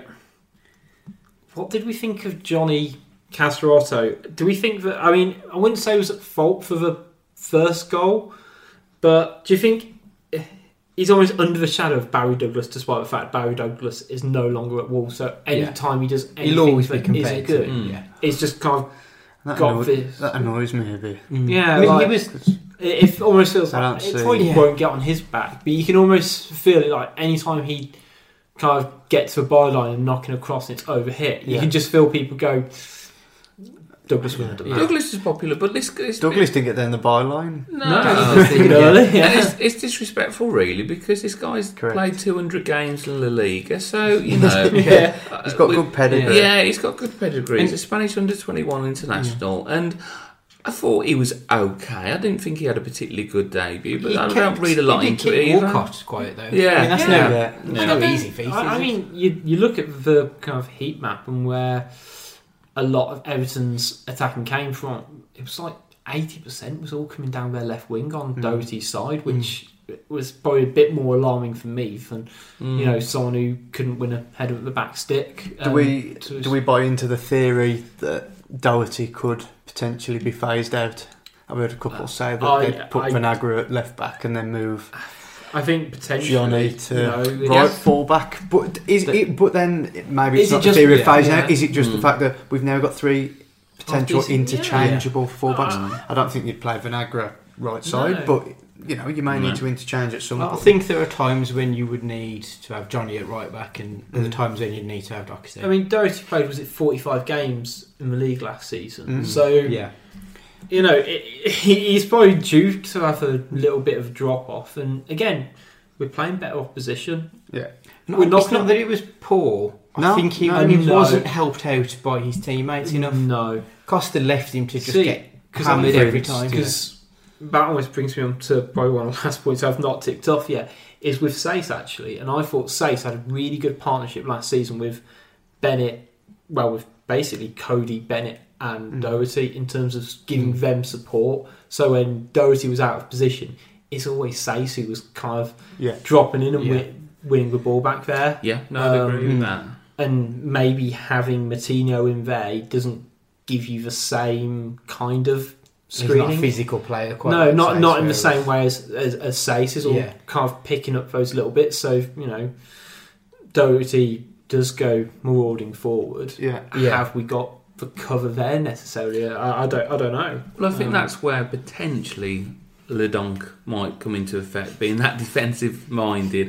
what did we think of Johnny Castrotto? Do we think that? I mean, I wouldn't say he was at fault for the first goal, but do you think he's almost under the shadow of Barry Douglas, despite the fact Barry Douglas is no longer at Wolves. So any yeah. time he does anything He'll always that isn't good, mm. yeah. it's just kind of that got annoys, this. That annoys me a bit. Mm. Yeah, I mean, like, he was. It almost feels like it probably yeah. won't get on his back, but you can almost feel it like any time he kind of gets to the byline and knocking across, and it's overhit. You yeah. can just feel people go. Douglas wouldn't have done that. Douglas is popular, but this, this Douglas didn't get there in the byline. No, no. early. Yeah. And it's, it's disrespectful, really, because this guy's Correct. played two hundred games in La Liga, so you know, yeah, he's got good pedigree. Yeah, he's got good pedigree. He's a Spanish under twenty-one international, yeah. and I thought he was okay. I didn't think he had a particularly good debut, but he I kept, don't read a lot into it either. Walcott's quiet though. Yeah, I mean, that's yeah. no, yeah. that's no, no easy feat. I, I mean, you you look at the kind of heat map and where a lot of Everton's attacking came from, it was like eighty percent was all coming down their left wing on mm. Doherty's side, which mm. was probably a bit more alarming for me than mm. you know someone who couldn't win a header at the back stick. Um, do we do we buy into the theory that Doherty could potentially be phased out? I've heard a couple uh, say that I, they'd put I, Vinagre at left back and then move I think potentially Johnny to you know, right yes. full back. But is the, it? But then maybe it's not it the theory of phasing out. Is it just mm. the fact that we've now got three potential oh, interchangeable yeah. fullbacks? Oh. I don't think you'd play Vinagre right side, no. but you know you may no. need to interchange at some I point. I think there are times when you would need to have Johnny at right back, and mm. there are times when you need to have Doherty. I mean, Doherty played was it forty-five games in the league last season, mm. so yeah. You know, it, he's probably due to have a little bit of a drop off, and again, we're playing better opposition. Yeah, no, we're not. It's not that it was poor. No, I think he, no, and he no. wasn't helped out by his teammates enough. No, Costa left him to just See, get hammered every time. Because yeah. that always brings me on to probably one of the last points I've not ticked off yet. Is with Sace actually, and I thought Sace had a really good partnership last season with Bennett. Well, with basically Cody Bennett and mm. Doherty in terms of giving mm. them support. So when Doherty was out of position, it's always Sace who was kind of yeah. dropping in and yeah. win, winning the ball back there. Yeah, no, I um, agree with that. And maybe having Moutinho in there doesn't give you the same kind of He's not a screening. physical player. Quite No, like not Sace, not in the whereas- same way as as, as Sace is all Yeah. kind of picking up those little bits. So you know, Doherty does go marauding forward. Yeah. Yeah. Have we got the cover there necessarily? I, I don't. I don't know. Well, I think Um, that's where potentially LeDonc might come into effect, being that defensive minded.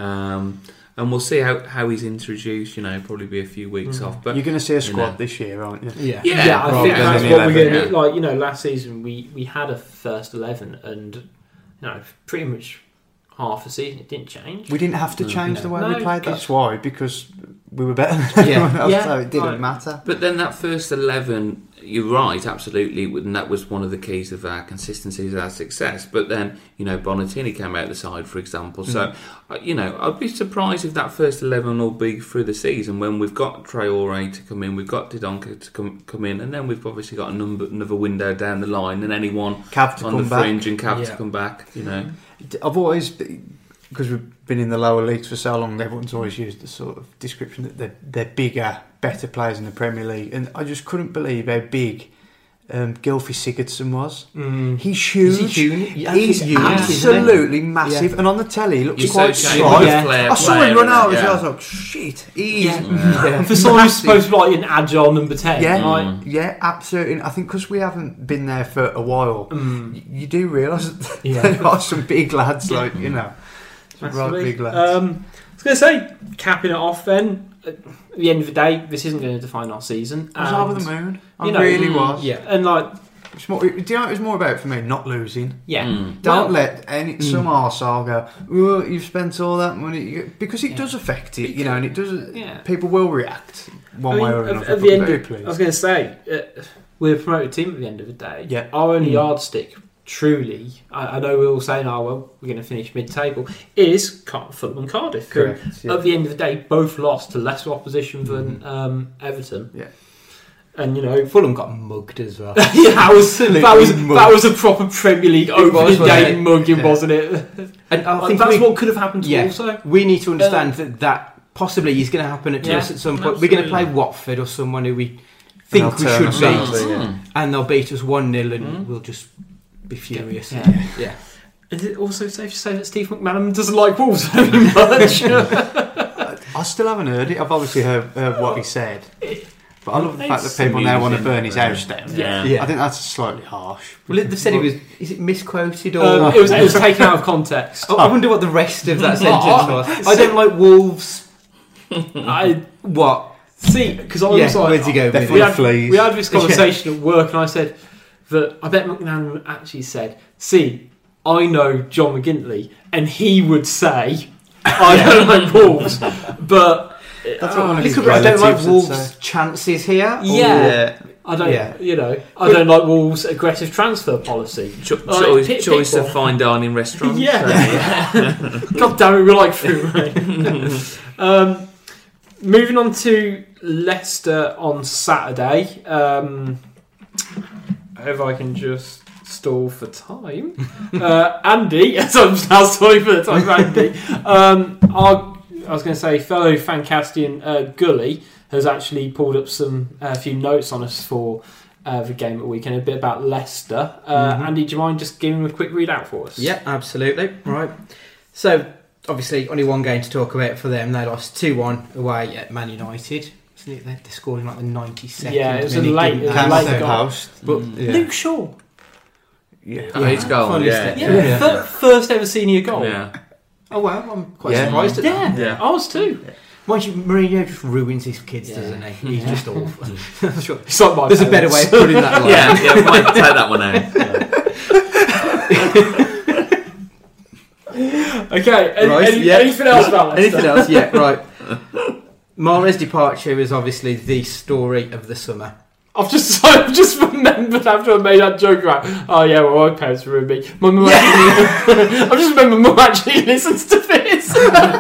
Um, and we'll see how, how he's introduced. You know, probably be a few weeks Mm. off. But You're going to see a you squad know. this year, aren't you? Yeah. Yeah, Yeah, I think rather that's than what we're eleven, going to yeah. like. You know, last season we, we had a first eleven, and you know, pretty much half the season it didn't change. We didn't have to change no. the way No, we played. because- That's why, because we were better than Yeah. everyone else, Yeah. so it didn't Right. matter. But then that first eleven, you're right, absolutely, and that was one of the keys of our consistency, of our success. But then, you know, Bonatini came out the side, for example. So, uh, you know, I'd be surprised if that first eleven will be through the season when we've got Traore to come in, we've got Dendoncker to come come in, and then we've obviously got a number, another window down the line, and anyone Cav to on come the back. fringe and Cav Yeah. to come back, you know. I've always, because we've been in the lower leagues for so long, everyone's always used the sort of description that they're, they're bigger, better players in the Premier League, and I just couldn't believe how big um, Gylfi Sigurdsson was. Mm. He's huge. Is he huge? Yeah, He's huge, isn't he? absolutely massive, Yeah. and on the telly, he looks You're quite so slight. with Yeah. flair I saw player, him run isn't out it? as well. I Yeah. was like, shit, he's Yeah. Yeah. For someone who's massive. supposed to be like an agile number ten, Yeah, like, yeah, absolutely. I think because we haven't been there for a while, Mm. y- you do realise that Yeah. there are some big lads, like you know, some right massively. big lads. Um, I was going to say, capping it off then. At the end of the day, this isn't going to define our season. I was and, over the moon. I you know, really mm, was. Yeah. And like, It's more, do you know what it was more about for me? Not losing. yeah, Mm. Don't Well, let any some arsehole go, oh, you've spent all that money. You-" Because it Yeah. does affect it, you know, and it does. Yeah. People will react one I mean, way or at- another. At but the end, very of, pleased. I was going to say, uh, we're a promoted team at the end of the day. Yeah. Our only Mm. yardstick, truly, I, I know we're all saying, oh, well, we're going to finish mid-table, is Car- Fulham and Cardiff. who, Correct, yeah. At the end of the day, both lost to lesser opposition than um, Everton. Yeah. And, you know, Fulham got mugged as well. yeah, that was, that, was, mugged. that was a proper Premier League was, opening wasn't day it? mugging, Yeah. wasn't it? And I Like, think that's we, what could have happened to yeah, also. we need to understand that that possibly is going to happen at Yeah, us at some point. We're going to play absolutely. Watford or someone who we think we An should beat, alternative, yeah. and they'll beat us one nil, and Mm. we'll just be furious. Yeah. yeah. Is it also safe to say that Steve McManaman doesn't like Wolves very much? I still haven't heard it. I've obviously heard, heard what he said. But I love the fact that people now want to burn his house down. Yeah. Yeah. I think that's slightly harsh. Well, they've said it was. Is it misquoted or? um, it, was, it was taken out of context. Oh, I wonder what the rest of that sentence Oh, was. I don't like Wolves. I What? see, because I Yeah, was like, where'd you go They're with full we it? of had, fleas. we had this conversation at work, and I said that I bet McManaman actually said, "See, I know John McGintley, and he would say I don't like Wolves, but That's what one of his Because I don't like relatives would Wolves' say. chances here. yeah, I don't, Yeah. you know, I don't like Wolves' aggressive transfer policy. Cho- Like, choice pick- choice pick of one. fine dining restaurants. Yeah. God damn it, we like food, mate. um, moving on to Leicester on Saturday. Um, if I can just stall for time. Uh, Andy, so I'm just now stalling for the time for Andy. Um, our, I was going to say, fellow Fancastian uh, Gully has actually pulled up some a uh, few notes on us for uh, the game at the weekend, a bit about Leicester. Uh, Mhm. Andy, do you mind just giving a quick readout for us? Yeah, absolutely. Right. So, obviously, only one game to talk about for them. They lost two one away at Man United. Isn't it? They scored in like the ninety-second Yeah, it was a minute, late- didn't it was they? a late Cancel goal. post. But Yeah. Luke Shaw. Yeah. Oh, he's goal, Funny yeah. step. Yeah, Yeah. fir- first ever senior goal. Yeah. Oh wow, I'm quite Yeah. surprised at Yeah, that. Yeah. I was too. Mind you, Mourinho just ruins his kids, Yeah. doesn't he? He's just awful. Sure. It's like my There's a better way parents. of putting that. Line. Yeah, yeah, we might take that one out. Okay, any, Right, any- yeah. anything else about Leicester? Anything else? Yeah, right. Mahrez's departure is obviously the story of the summer. I've just I've just remembered after I made that joke about, oh yeah, well, my parents ruined me. My mum actually, I've just remembered mum actually listens to this.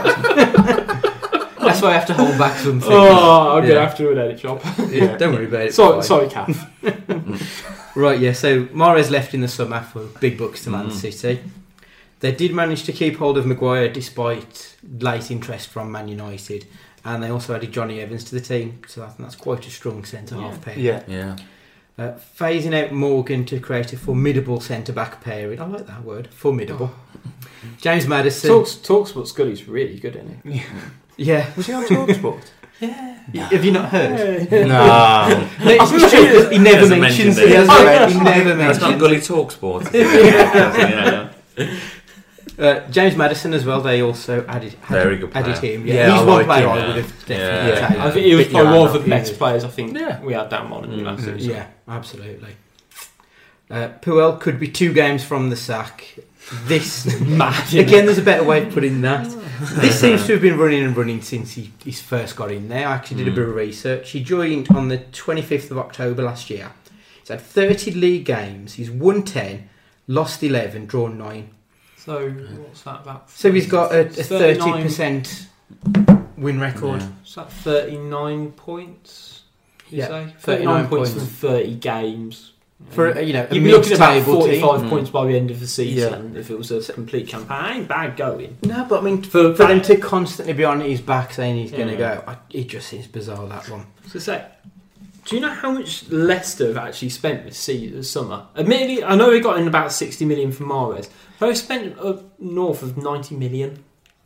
That's why I have to hold back something. Oh, I'm Yeah. going to have to do an edit job. Yeah, don't worry about it. Sorry, Fine. sorry, Kath. Right, yeah, so Mahrez left in the summer for big bucks to Man Mm. City. They did manage to keep hold of Maguire despite late interest from Man United, and they also added Johnny Evans to the team, so I think that's quite a strong centre half pair. Yeah. Yeah. Uh, phasing out Morgan to create a formidable centre-back pairing. I like that word, formidable. Oh. James Maddison. Talks, Talksport Scully's really good, isn't he? Yeah. Was he on Talksport? Yeah. No. Have you not heard? No. no it's true. He never he mentions it. it. He, he never mentions it. That's not Gully Talksport. yeah. Uh, James Maddison as well. They also added had, very good player. added him. Yeah, yeah he's I one like player him, I yeah. would have definitely. Yeah. taken. I think he was probably one of the He best was. players. I think yeah. we had down on him last Mm-hmm. season. Yeah, absolutely. Uh, Puel could be two games from the sack. This Mad, again. There's a better way of putting that. This seems to have been running and running since he, he first got in there. I actually did a bit of research. He joined on the twenty-fifth of October last year. He's had thirty league games. He's won ten, lost eleven, drawn nine. So what's that about? So he's got a thirty percent win record. Yeah. Is that thirty-nine points? You Yeah, say? thirty-nine thirty-nine points points. from thirty games. For you know, a You'd be looking at about mid-table forty-five team. points by the end of the season if it was a complete campaign. Bad going. No, but I mean, For- for, for them to constantly be on his back saying he's going to Yeah. go, I, it just seems bizarre, that one. So say, do you know how much Leicester have actually spent this season, this summer? Admittedly, I know they got in about sixty million from Mahrez. They've spent uh, north of ninety million.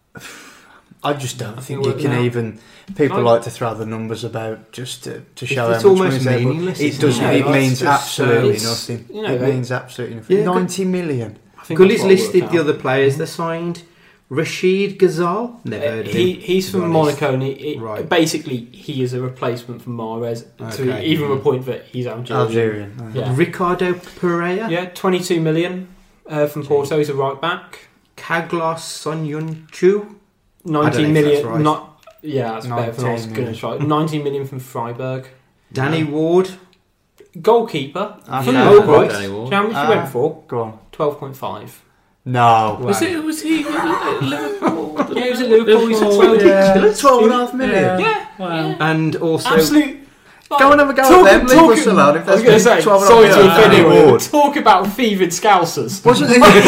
I just don't I think think you can now. even. People I- like to throw the numbers about just to, to show It's how much almost money's there, but meaningless, It isn't doesn't. it? It Yeah, means it's just, absolutely uh, it's- nothing. you know, it they- means absolutely nothing. Yeah, Ninety million. I think Gully's that's what it listed worked the out. other players they signed. Rashid Ghazal, never Uh, heard of he, him. he's to from be honest. Monaco, and he, he- Right. basically he is a replacement for Mahrez to Okay. even a point that he's Algerian. Algerian. Yeah. Ricardo Pereira, Yeah, twenty-two million uh, from Porto. He's a right back. Kaglos Sonyunchu, nineteen know if million. that's right. Not yeah, that's better than I was nineteen going to try. nineteen million from Freiburg. Danny Ward. Goalkeeper. Ah, From yeah. Millwall. Danny Do Ward. you know how much Ah. he went for? Go on. Twelve point five. No. Was it? Was he at Liverpool? Yeah, he was at Liverpool. He's a Liverpool, twelve. Yeah, twelve and a half million. Yeah, Wow. And also, absolute. Go and have a go Talk- at them. Leave talk- us alone. If I was there's going to say, twelve and a sorry half to million. offend Danny anyone. Ward. Talk about thieving scousers. Wasn't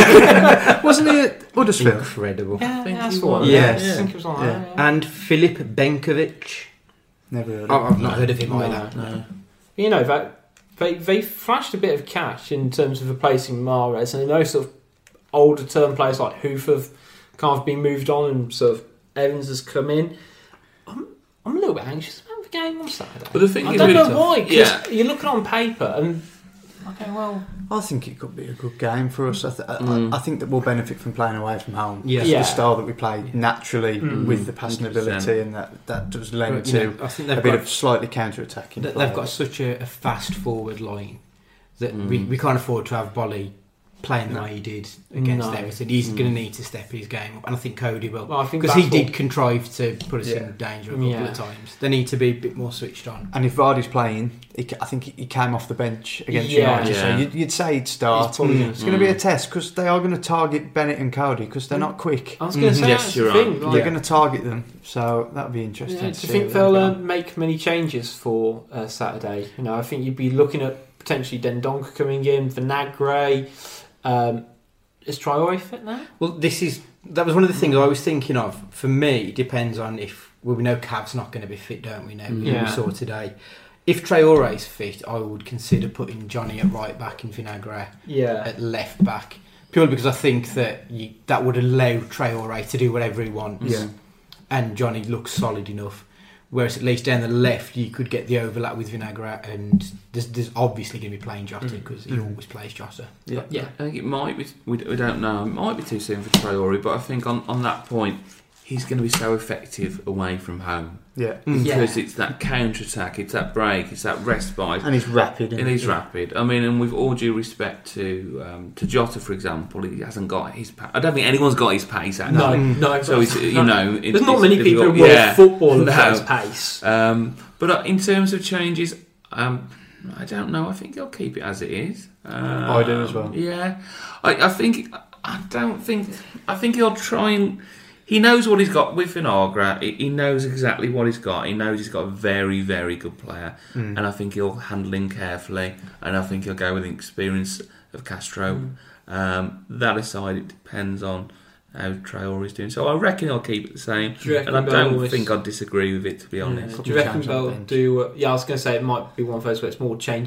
he? Wasn't he at Huddersfield? incredible. Yeah, think that's he what. was. Yes. I think it was on Yeah. that. Yeah. And Philip Benkovic. Never heard Oh, of him. I've not heard of him No. either. No. You know that they they flashed a bit of cash in terms of replacing Mahrez, and those sort of older term players like Hoof have kind of been moved on, and sort of Evans has come in. I'm I'm a little bit anxious about the game on Saturday. But the thing I is don't with- know why. 'Cause Yeah. you're looking on paper and okay, well, I think it could be a good game for us. I, th- I- Mm. I think that we'll benefit from playing away from home. Yeah. It's Yeah. the style that we play naturally Mm. with the passing one hundred percent. ability, and that, that does lend But, to you know, I think a they've bit got, of slightly counter-attacking. th- play. they've got such a, a fast forward line that Mm. we, we can't afford to have Bolly playing the way he did against No. Everton. He's Mm. going to need to step his game up, and I think Cody will, well I think because he that's did what- contrive to put us Yeah. in danger a couple Yeah. of times. They need to be a bit more switched on. And if Vardy's playing, he, ca- I think he came off the bench against Yeah. United. So Yeah. you'd, you'd say he'd start. He's probably Mm. gonna It's going to be a Mm. test because they are going to target Bennett and Cody because they're not quick. I was going to Mhm. say Yes, that's you're the right. thing. They're Like, going to target them, so that'll be interesting. yeah, to do you see think how they they'll go. uh, make many changes for uh, Saturday? You know, I think you'd be looking at potentially Dendonka coming in, Vinagre. Um, is Traore fit now? Well, this is that was one of the things I was thinking of. For me, it depends on if well, we know Cav's not going to be fit, don't we? Now Yeah. we saw today. If Traore's fit, I would consider putting Johnny at right back and Vinagre Yeah. at left back, purely because I think that you, that would allow Traore to do whatever he wants, Yeah. and Johnny looks solid enough. Whereas at least down the left, you could get the overlap with Vinagre, and there's, there's obviously going to be playing Jota because he Mm. always plays Jota. Yeah, Yeah. I think it might be. We, we don't know. It might be too soon for Traore, but I think on, on that point, he's going to be so effective away from home Yeah. because Yeah. it's that counter attack, it's that break, it's that respite. And he's rapid. It isn't is he? rapid. I mean, and with all due respect to um, to Jota, for example, he hasn't got his. Pa- I don't think anyone's got his pace. Actually. No, no. So it's, you no. know, it, There's not it's many people difficult. who Yeah. yeah. football No. at his pace. Um, but uh, in terms of changes, um, I don't know. I think he'll keep it as it is. Um, I do as well. Yeah, I, I think. I don't think. I think he'll try and. He knows what he's got with Vinagre. He, he knows exactly what he's got. He knows he's got a very, very good player, Mm. and I think he'll handle him carefully. And I think he'll go with the experience of Castro. Mm. Um, that aside, it depends on how Traore is doing. So I reckon he'll keep it the same. Do you reckon And I don't Bell think was- I'd disagree with it, to be honest. Yeah. Do you reckon Couple of they'll changes on do? Uh, yeah, I was going to say it might be one of those where it's more changes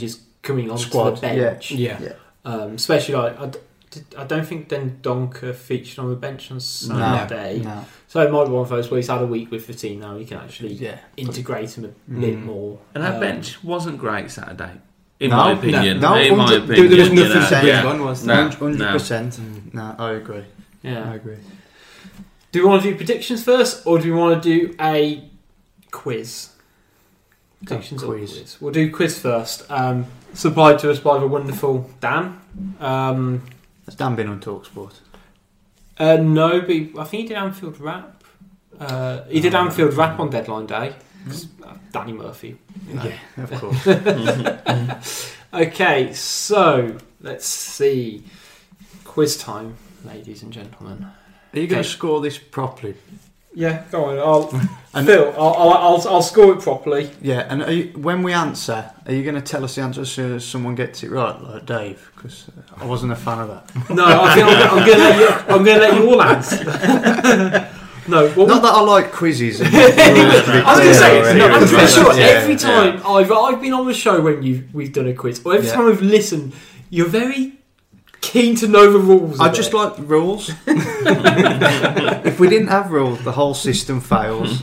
coming onto Squad, the bench. Yeah. Yeah. Um, especially like I, d- I don't think then Donker featured on the bench on Saturday. No. So it might be one of those where he's had a week with the team now. He can actually Yeah. integrate him a Mm. bit more. And our Um, bench wasn't great Saturday, in No, my no, opinion. no, in my hundred- opinion, there was you nothing know. to bring Yeah. on, was No, there? no. Hundred percent. No, I agree. Yeah. I agree. Do we want to do predictions first, or do we want to do a quiz? Predictions or quiz. quiz? We'll do quiz first. Um, supplied to us by the wonderful Dan. Um, Has Dan been on TalkSport? uh, no, but he- I think he did Anfield Rap. Uh, he did Anfield Rap on deadline day. 'Cause, uh, Danny Murphy. You know. Yeah, of course. Okay, so let's see. Quiz time, ladies and gentlemen. Are you going Okay. to score this properly? Yeah, go on. I'll, And- Phil, I'll, I'll, I'll, I'll score it properly. Yeah, and are you, when we answer, are you going to tell us the answer as soon as someone gets it right, like Dave? Because uh, I wasn't a fan of that. No, I think I'm, I'm going to let you. I'm going to let you all answer. No, what Not that I like quizzes. And I was going to say, already, no, I'm but- pretty sure yeah, every yeah. time I've I've been on the show when you we've done a quiz, or every Yeah. time I've listened, you're very keen to know the rules. I of just it. like rules. If we didn't have rules, the whole system fails.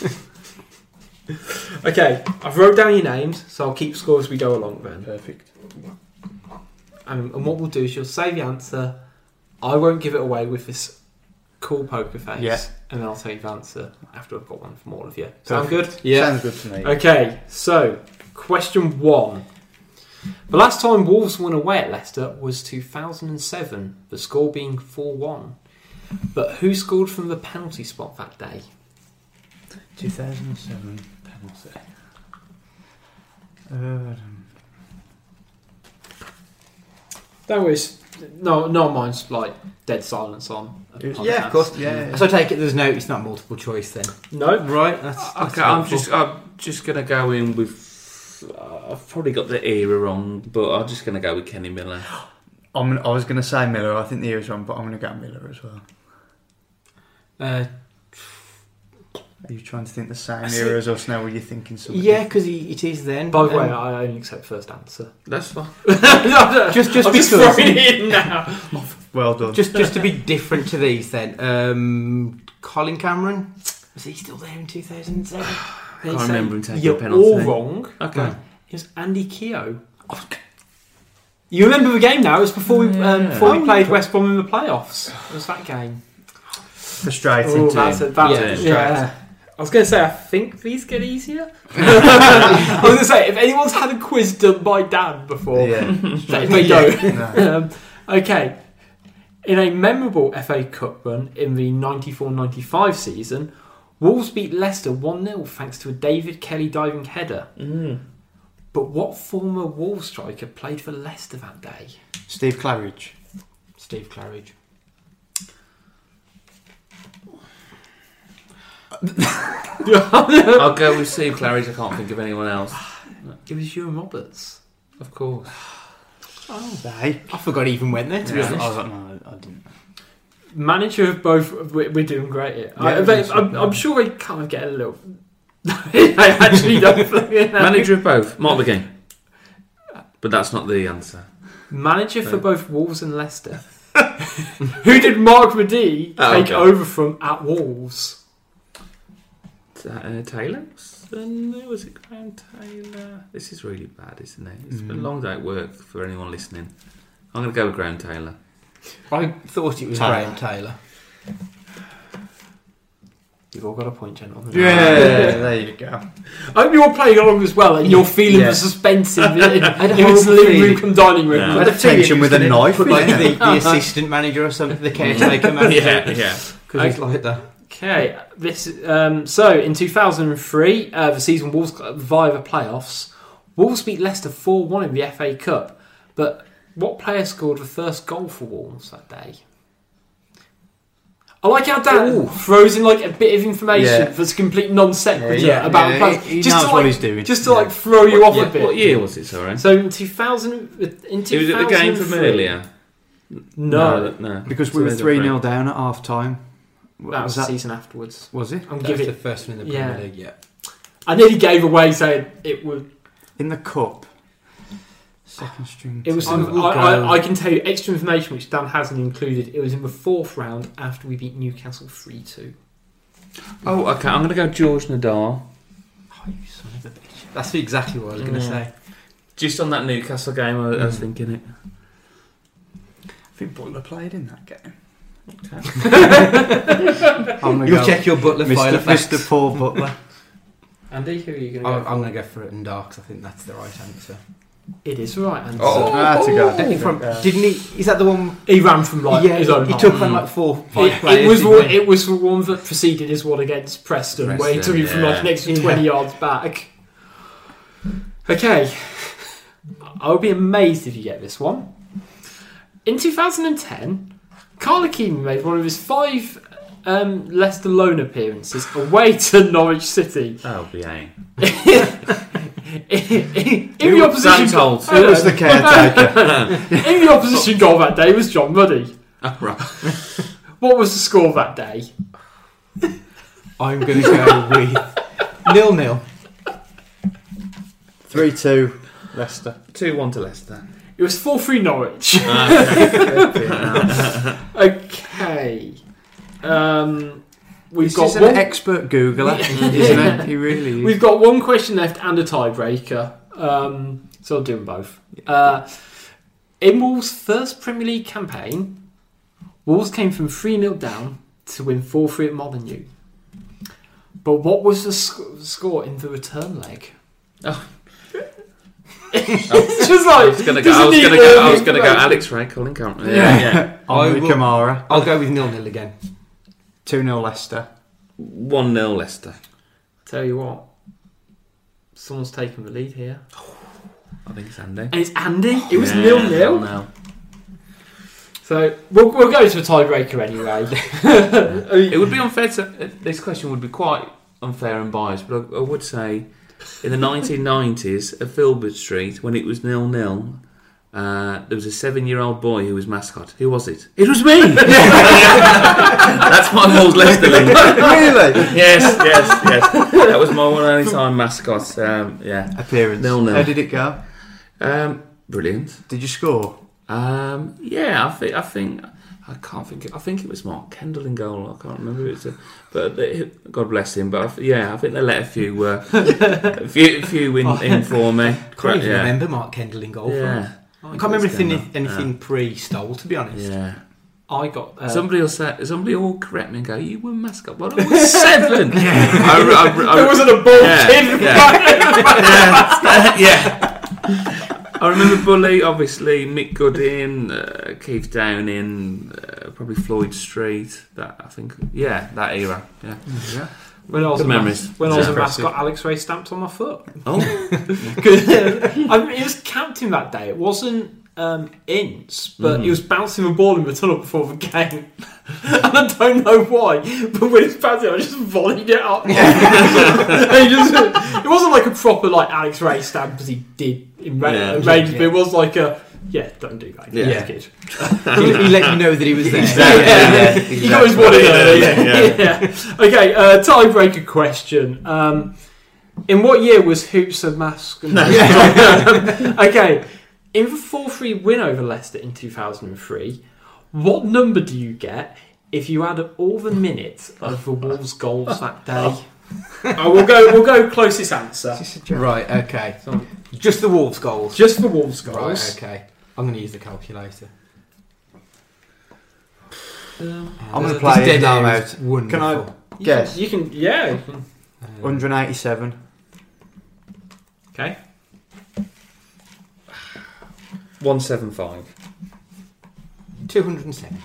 Okay, I've wrote down your names, so I'll keep score as we go along. Then Perfect. and, and what we'll do is you'll say the answer. I won't give it away with this cool poker face. Yeah. And then I'll tell you the answer after I've got one from all of you. Sound good? Sounds good to me. Okay, so question one. The last time Wolves won away at Leicester was two thousand seven, the score being four one. But who scored from the penalty spot that day? two thousand seven penalty. Uh, That was no, no mine's like dead silence on. a It was- podcast. Yeah, of course. Yeah. So I take it there's no, it's not multiple choice then. No, Right, that's, that's Okay, I'm helpful. just I'm just gonna go in with. Uh, I've probably got the era wrong, but I'm just gonna go with Kenny Miller. I'm, I was going to say Miller. I think the year's wrong, but I'm going to go Miller as well. uh, Are you trying to think the same I see- era as us now? Or are you thinking something? Yeah, because it is then. by the way, Um, I only accept first answer. That's fine. just just I'm just because. throwing it in now. Well done. just just to be different to these then. Um, Colin Cameron, was he still there in two thousand seven? They Can't say remember him taking You're a penalty. all wrong. Okay. It was Andy Keogh. You remember the game now? It was before we um, before we Oh, played West Brom in the playoffs. It was that game. Frustrating. Oh, too. that's a, that's Yeah, a- it's yeah. I was going to say, I think these get easier. I was going to say, if anyone's had a quiz done by Dan before, Yeah. they, they don't. No. um, okay. In a memorable F A Cup run in the ninety-four ninety-five season, Wolves beat Leicester one nil thanks to a David Kelly diving header. Mm. But what former Wolves striker played for Leicester that day? Steve Claridge. Steve Claridge. I'll go with Steve Claridge. I can't think of anyone else. It was Ewan Roberts. Of course. Oh, they. I forgot he even went there, to be I honest. was like, no, I didn't. Manager of both, we're, we're doing great here. I, Yeah, they- that's I'm, right. I'm sure they kind of get a little. I actually don't. Manager of both. Mark McGinn. But that's not the answer. Manager for No. both Wolves and Leicester. Who did Mark Madee Oh, take okay. over from at Wolves? Uh, Taylor? And was it Graham Taylor? This is really bad, isn't it? It's been a long day at work for anyone listening. I'm going to go with Graham Taylor. I thought it was Taylor. Graham Taylor. You've all got a point, gentlemen. Yeah, there you go. I hope you're all playing along as well, and you're feeling Yeah. the suspense in, in, had a in this horrible living room feeling. come dining room. Yeah. Had a tension with a knife. Put like in the, it. the assistant manager or something, the caretaker manager. Yeah, yeah. Because he's like that. Okay, this um, so in two thousand three, uh, the season Wolves got via the playoffs. Wolves beat Leicester four one in the F A Cup, but what player scored the first goal for Wolves that day? I like how Dan Ooh. throws in like a bit of information Yeah. that's complete non sequitur Yeah, yeah, about yeah, the players, he- he just knows to what like, he's doing. just to Yeah. like throw you off Yeah, a bit. what year was it, sorry? So in two thousand, in It two was thousand at the game from earlier. No, no. no. Because we were two thousand three nil down at half time. that was the season afterwards. Was it? I'm That was giving. the first one in the Yeah. Premier League, yeah. I nearly gave away saying it would. In the cup. Second string. It was. I In, will I, I, go- I can tell you extra information which Dan hasn't included. It was in the fourth round after we beat Newcastle three two. Oh, okay. I'm going to go George Nadal. Oh, you son of a bitch. That's exactly what I was going to Yeah. say. Just on that Newcastle game, I, I was thinking it. I think Butler played in that game. Okay. I'm gonna You'll go check your Butler file Mister effects. Mister Paul Butler. Andy, who are you going to I'm, go? I'm going to go for it and Darks. I think that's the right answer. It is the right answer. Oh. That's a go. Didn't he, from, didn't he? Is that the one? He ran from like yeah, his own he half. took on like four, five It, players. it was didn't one, he? it was the one that preceded his one against Preston, where he Preston, took him from like an yeah. extra twenty yards back. Okay, I'll be amazed if you get this one. In two thousand ten, Carl Keamy made one of his five um, Leicester loan appearances away to Norwich City. That'll be A. in the opposition goal, Sandholt. Who was the caretaker? in the opposition goal that day was John Muddy. Oh, right. What was the score that day? I'm going to go with nil nil. three two Leicester. two one to Leicester. It was four three Norwich. Okay. Um, we've He's got just one. an expert Googler, isn't it? He really is. We've got one question left and a tiebreaker. Um, so I'll do them both. Uh, in Wolves' first Premier League campaign, Wolves came from three nil down to win four three at Molineux. But what was the sc- score in the return leg? Oh. It's just like I was going to go. I was going to go. I was going to go. Alex Ray, Colin Cameron. Yeah, yeah. Henri will- Camara. I'll go with nil nil again. two nil Leicester. One nil Leicester. Tell you what, someone's taken the lead here, I think it's Andy. and it's Andy. It was Yeah, nil nil. nil. So we'll, we'll go to a tiebreaker anyway. It would be unfair to. This question would be quite unfair and biased, but I, I would say in the nineteen nineties at Filbert Street, when it was nil nil, uh, there was a seven-year-old boy who was mascot. Who was it? It was me. That's my Wolves Leicester link. Really? Yes, yes, yes. That was my one and only time mascot. Um, yeah, Appearance. Nil nil. How did it go? um, brilliant. Did you score? Um, yeah, I think I think I can't think. I think it was Mark Kendall in goal. I can't remember. Who it was, a, but it, God bless him. But I, yeah, I think they let a few, uh, a few, a few in, in for me. Can't even yeah. remember Mark Kendall in goal. Yeah, I can't remember anything, Kendall. anything pre-Stoll, to be honest. Yeah. I got uh, Somebody will say. Somebody will correct me and go, "You were mascot." Well, I was seven. I, I, I, there wasn't a ball yeah, kid. yeah, yeah. I remember Bully, obviously, Mick Goodin, uh, Keith Downing, uh, probably Floyd Street. That I think, yeah, that era. Yeah, Yeah. When I was Good a memories. Mas- when I was a Impressive. mascot, Alex Ray stamped on my foot. Oh, Because I mean, it was captain that day. It wasn't um, Ince, but he was bouncing the ball in the tunnel before the game. And I don't know why, but when it's bouncing, I just volleyed it up. And he just, it wasn't like a proper like Alex Ray stamp as he did in Ra- Yeah. Rangers, but it was like a yeah, don't do that. Yeah. Yeah, kid. he, he let you know that he was there. Yeah, he got his one in early. Yeah. Yeah. Okay, uh, tiebreaker question. Um, in what year was Hoops a mascot? Okay, in the four three win over Leicester in two thousand three, what number do you get if you add up all the minutes of the Wolves' goals that day? Oh, we'll go. We'll go closest answer. Right, okay. Just the Wolves goals. Just the Wolves' goals. Right, okay. I'm going to use the calculator. Um, I'm going to This play it dead now air out. is wonderful. Can I you guess? Can, you can. Yeah. You can. one hundred eighty-seven. Okay. one seven five. two hundred seventy.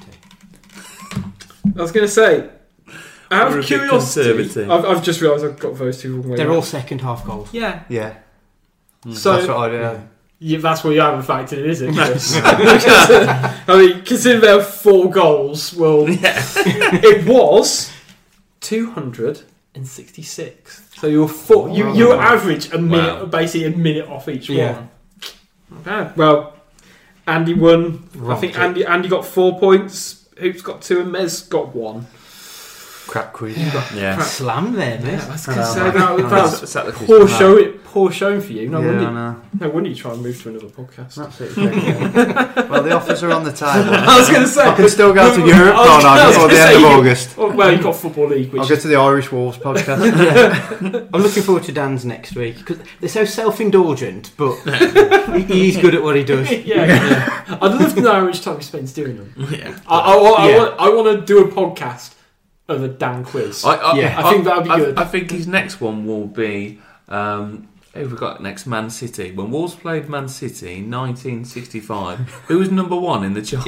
I was going to say, out We're a of bit curiosity, conservative. I've, I've just realised I've got those two wrong. way They're around. all second half goals. Yeah. Yeah. So That's what I do. yeah, that's what you haven't factored in, is it? Chris? Because, uh, I mean, considering there are four goals, well, it was two hundred sixty-six. So you're four, you you average a minute, Wow. basically a minute off each Yeah. one. Okay. Well, Andy won. I Rocked think it. Andy Andy got four points. Hoops got two, and Mez got one. crap quiz. Yeah. Slam there, mate. Yeah, I was I going to know, say mate. that, I that know. was It's at the poor Christmas show. Poor showing for you. No Yeah, wonder. I know. No wonder you try and move to another podcast. Absolutely. Yeah. Well, the offers are on the table. I was going to say I can still go to Europe, I was- can't I, I was before gonna the end say of you- August. Oh, well, you've got Football League, which I'll go to the Irish Wolves podcast. Yeah. I'm looking forward to Dan's next week because they're so self-indulgent, but he- he's good at what he does. yeah, yeah. I'd love to know how much time he spends doing them. Yeah. I, I, I, Yeah. want, I want to do a podcast of a Dan quiz. I, I, Yeah. I think that would be I- good. I think his next one will be. Um, who have we got next? Man City. When Wolves played Man City in nineteen sixty-five, who was number one in the charts?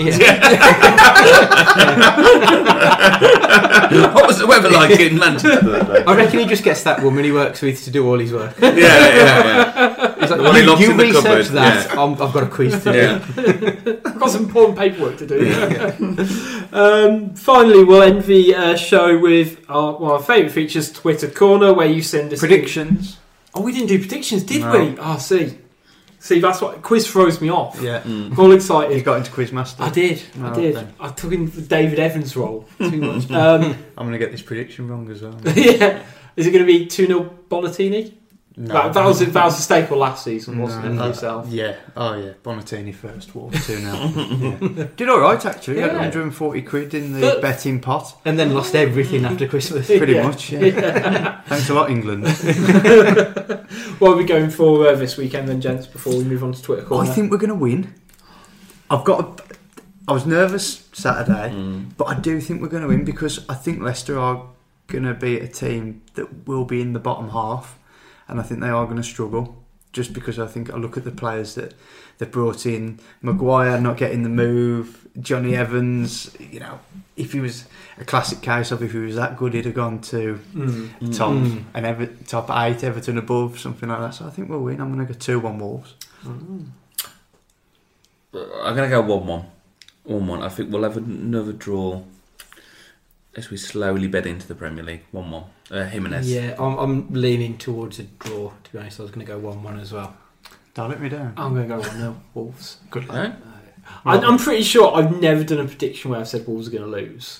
What was the weather like in Manchester? I reckon he just gets that woman he works with to do all his work. Yeah, yeah, yeah. He's like, The one he you, locks you in the research cupboard, that. yeah. I'm, I've got a quiz to do. Yeah. I've got some important paperwork to do. um, finally, we'll end the uh, show with our, one of our favourite features, Twitter Corner, where you send us Predictions. Oh, we didn't do predictions, did No. we? Oh, see. See, that's what quiz throws me off. Yeah. I'm all excited. You got into Quizmaster. I did. Oh, I did. okay. I took in the David Evans role too much. um, I'm going to get this prediction wrong as well. yeah. Is it going to be two nil Bonatini? No. That, that, was, that was a staple last season, wasn't No, it, for uh, yourself? Yeah. Oh, yeah. Bonatini first, Wolves two nil. Yeah. Did all right, actually. Had Yeah. one hundred forty quid in the But- betting pot. And then lost everything after Christmas. Pretty Yeah. much, yeah. Thanks a lot, England. What are we going for uh, this weekend then, gents, before we move on to Twitter I Corner? think we're going to win. I've got. A, I was nervous Saturday, but I do think we're going to win because I think Leicester are going to be a team that will be in the bottom half, and I think they are going to struggle. Just because I think I look at the players that they've brought in, Maguire not getting the move, Johnny Evans. You know, if he was a classic case of if he was that good, he'd have gone to Mm. top Mm. and Ever, top eight, Everton above, something like that. So I think we'll win. I'm going to go two one Wolves. I'm going to go one one. one one. I think we'll have another draw as we slowly bed into the Premier League. one one. Uh, Jimenez. Yeah, I'm, I'm leaning towards a draw, to be honest. I was going to go one one as well. Don't let me down. I'm going to go one nil Wolves. Good luck. No? I, I'm pretty sure I've never done a prediction where I've said Wolves are going to lose.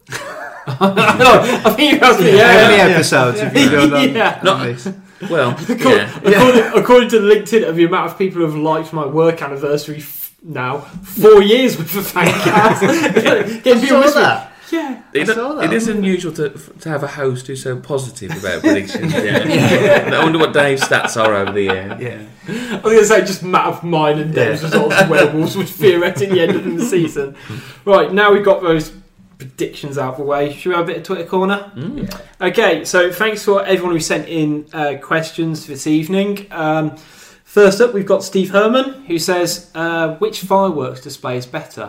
I think you asked me, How many yeah. episodes have you done on, Yeah. on this? Well, According, yeah. according, according to LinkedIn, the amount of people who have liked my work anniversary f- now, four years with the fancast. Getting people saw listening. that. Yeah. It, saw that. it is unusual to to have a host who's so positive about predictions. Yeah. I wonder what Dave's stats are over the year. Yeah. I was going to say just map of mine and Dave's Yeah. results of where Wolves would theoretically end up in the season. Right, now we've got those predictions out of the way. Should we have a bit of Twitter Corner? Mm. Okay, so thanks for everyone who sent in uh, questions this evening. Um, first up, we've got Steve Herman, who says, uh, which fireworks display is better?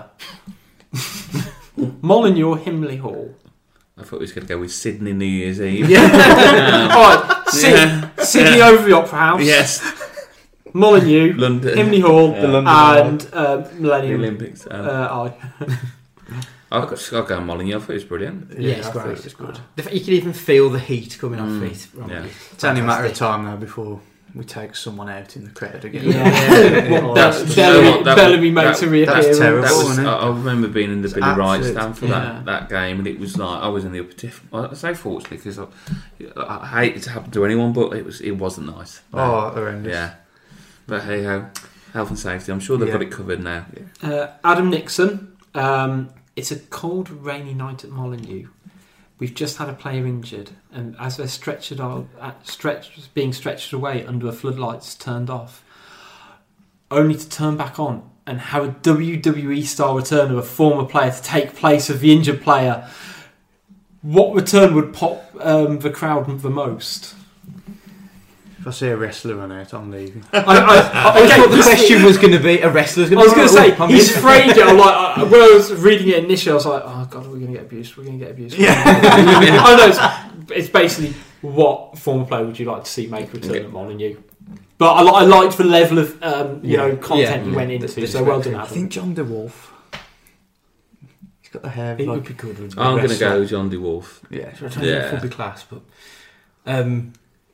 Molineux or Himley Hall? I thought we was going to go with Sydney New Year's Eve. Yeah. Um, All right, Syd- yeah. Sydney over the Opera House. Yes. Molineux, London. Himley Hall, Yeah. The London and uh, The Millennium. Olympics. Um, Uh, I. I'll, go, I'll go Molineux. I thought it was brilliant. Yeah, Yeah, it's I thought great. it was good. The fact you can even feel the heat coming off Mm, it. From yeah. it. It's only a matter of Fantastic. time now before we take someone out in the crowd again. Yeah. What, That's- Bell- you know Bellamy, what, that- Bellamy makes that- a reappearance. that's terrible. That was, Wasn't it? I, I remember being in the It's Billy Wright absolute- stand for yeah. that, that game, and it was like I was in the upper tiff. I say fortunately because I, I hate it to happen to anyone, but it was it wasn't nice. No. Oh, horrendous. Yeah, but hey ho, health and safety. I'm sure they've Yeah. got it covered now. Uh, Adam Nixon. Um, it's a cold, rainy night at Molineux. We've just had a player injured, and as they're stretched, out, uh, stretched, being stretched away under a floodlights turned off, only to turn back on and have a W W E style return of a former player to take place of the injured player. What return would pop um, the crowd the most? If I see a wrestler run out, I'm leaving. I, I, I, I okay, thought the this- question was going to be a wrestler's I going was going to say, I'm he's in. framed it. I'm like, uh, when I was reading it initially, I was like, oh god, we're going to get abused. We're going to get abused. Yeah. I know. It's, it's basically what former player would you like to see make a return Yeah. at Molineux? But I, li- I liked the level of um, you Yeah. know content Yeah. he went Mm. into. That's So well done, I Adam. think John DeWolf. He's got the hair It would like. be good. wouldn't it? I'm going to wrestler. go John DeWolf. Yeah. I don't know Yeah. if it would be class, but um,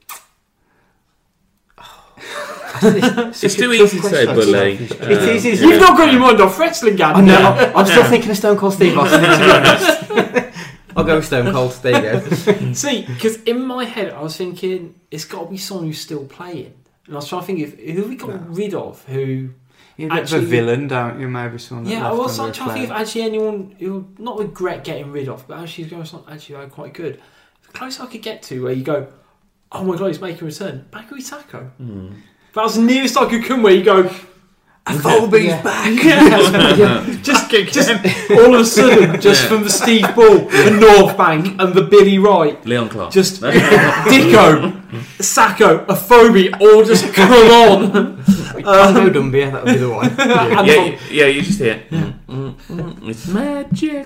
It's too easy to say, Bully. It is, isn't You've it? not got your mind off wrestling, Gavin. I know. I'm still thinking of Stone Cold Steve Austin. To be honest. I'll go with Stone Cold. There you go. See, because in my head I was thinking it's got to be someone who's still playing, and I was trying to think if who have we got no. rid of who. You're a bit of a villain, don't you? Maybe someone. That yeah, I left was under trying to think if actually anyone who would not regret getting rid of, but actually going actually like, quite good. The closest I could get to where you go, oh my god, he's making a return. Baku Sako. Mm. That was the nearest I could come where you go. Afobe's yeah. back. Yeah. yeah. Just, just all of a sudden, just yeah. from the Steve Ball, the North Bank, and the Billy Wright, Leon Clark, just Dicko, Sacco, Afobe, all just come on. Congo um, Dumbia, that would be the one. Yeah, yeah, you, yeah, you just hear mm, mm, mm, it's magic.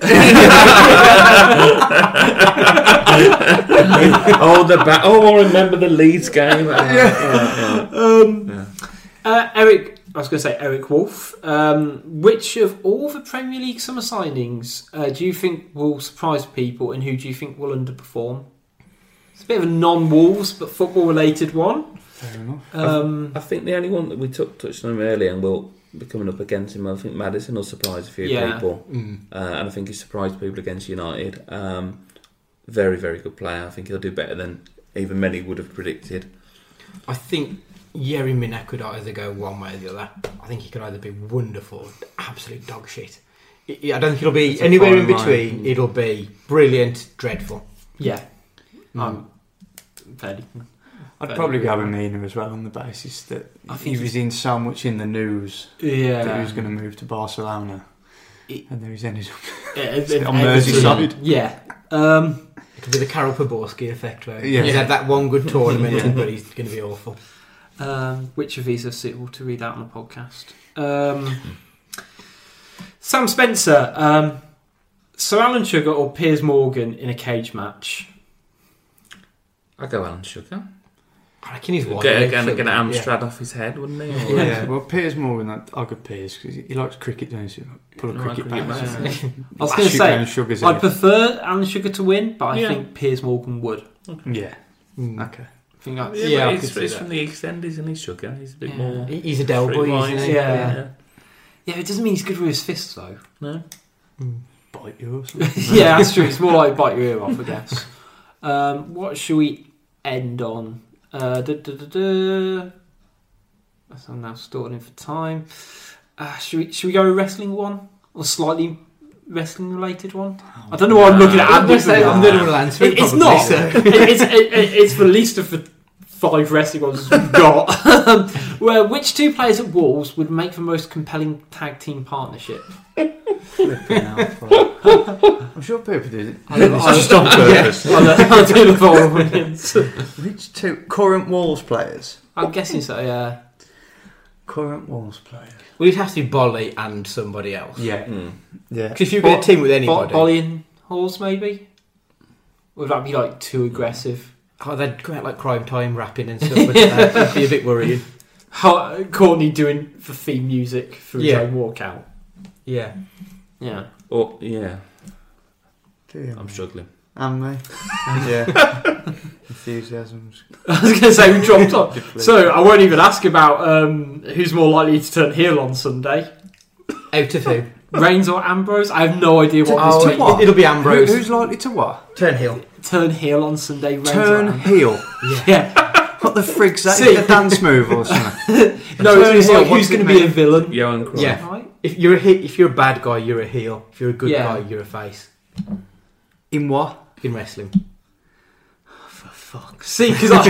oh, the ba- oh, I remember the Leeds game. Uh, yeah. Yeah. Um, yeah. Uh, Eric, I was going to say Eric Wolf. Um, which of all the Premier League summer signings uh, do you think will surprise people, and who do you think will underperform? It's a bit of a non-Wolves but football-related one. Fair enough. Um, I, I think the only one that we took, touched on him earlier and will be coming up against him, I think Maddison will surprise a few yeah. people. Mm. Uh, and I think he surprised people against United. Um, very, very good player. I think he'll do better than even many would have predicted. I think Yerry Mina could either go one way or the other. I think he could either be wonderful or absolute dog shit. I don't think it'll be it's anywhere in between. Line. It'll be brilliant, dreadful. Yeah. Mm. Um, fairly... I'd probably go with Mina as well on the basis that he was in so much in the news yeah. that he was going to move to Barcelona, it, and there he's ended up yeah, on Merseyside. Yeah, um, it could be the Karol Poborski effect where yeah. he's had that one good tournament, yeah. but he's going to be awful. Um, which of these are suitable to read out on a podcast? Um, Sam Spencer, um, Sir Alan Sugar or Piers Morgan in a cage match? I'd go Alan Sugar. I reckon he's one. Get, get, get an Amstrad yeah. off his head, wouldn't he? Or, yeah, well, Piers Morgan, I'll go Piers because he likes cricket, doesn't he? Pull a no, cricket bat. Yeah. I was going to say, I'd prefer Alan Sugar to win, but I yeah. think Piers Morgan would. Okay. Yeah. Mm. Okay. I think I, yeah, yeah, he's, he's from the East End, isn't he, Sugar? He's a bit yeah. more... He's a Del boy, isn't he? Yeah. yeah. Yeah, it doesn't mean he's good with his fists, though. No? Mm. Bite you or something. Yeah, that's true. It's more like bite your ear off, I guess. Um, what should we end on? Uh, da, da, da, da. I'm now stalling for time. Uh, should we should we go a wrestling one or slightly wrestling related one? Oh, I don't know why I'm looking at Andy. I'm the one answer. It, it's not. So. it, it's it, it's the least of the five wrestling ones we've got. Well, which two players at Wolves would make the most compelling tag team partnership? I'm sure people do it. I'll stop purpose. I'll do the following. Which two current Wolves players? I'm guessing so. Yeah. Current Wolves players. Well, you'd have to be Bolly and somebody else. Yeah. Mm. Yeah. Because if you've got a team with anybody, Bolly and Halls maybe. Would that be like too aggressive? Oh, they'd come out like Crime Time rapping and stuff. But that'd be a bit worrying. How Courtney doing the theme music for his yeah. own walkout. Yeah. Yeah. Oh, yeah. Dear I'm me. struggling. Am I? Yeah. Enthusiasms. I was going to say we dropped off. So I won't even ask about um, who's more likely to turn heel on Sunday. Out of who? Reigns or Ambrose? I have no idea what oh, this it, what? It'll be Ambrose. Who, who's likely to what? Turn heel. Turn heel on Sunday. Reigns turn heel? Yeah. yeah. What the frig's that? Is it a dance move or something? No, it's like who's going to be a villain? Johan Cruyff. Yeah. Right? If you're a he- if you're a bad guy, you're a heel. If you're a good yeah. guy, you're a face. In what? In wrestling. For fuck's See, because I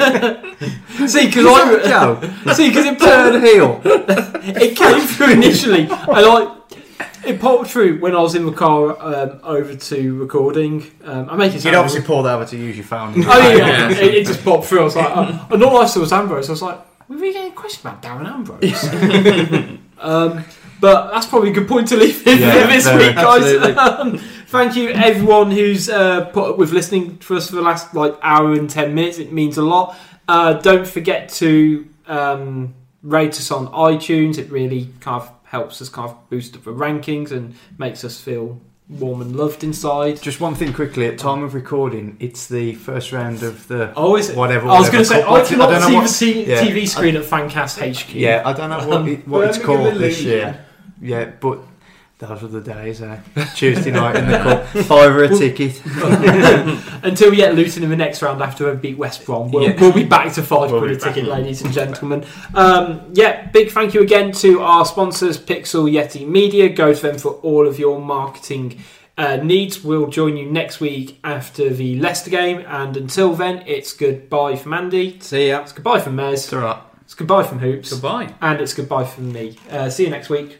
see, because I see, because it turn heel. It came through initially, and I it popped through when I was in the car um, over to recording. Um, I make it. You'd obviously pull that over to use your phone. Oh yeah, yeah. It, it just popped through. I was like, oh, and all I saw was Ambrose. I was like, were we getting a question about Darren Ambrose? um, but that's probably a good point to leave it yeah, this no, week, guys. Um, thank you, everyone who's uh, put up with listening to us for the last like hour and ten minutes. It means a lot. Uh, don't forget to um, rate us on iTunes. It really kind of helps us kind of boost up the rankings and makes us feel warm and loved inside. Just one thing quickly, at time of recording, it's the first round of the oh, is it? whatever. I was going to say, I cannot I see what, the t- yeah, T V screen I, at Fancast H Q. Yeah, I don't know what, it, what it's called this year. Yeah, but Those were the days, eh? Tuesday night in the cup, fiver a ticket. Until we get Luton in the next round after we beat West Brom, we'll, Yeah. we'll be back to five We'll quid a be back. ticket, ladies and gentlemen. Um, yeah, big thank you again to our sponsors, Pixel Yeti Media. Go to them for all of your marketing uh, needs. We'll join you next week after the Leicester game, and until then, it's goodbye from Andy. See ya. It's goodbye from Mez. It's all right. It's goodbye from Hoops. Goodbye. And it's goodbye from me. Uh, see you next week.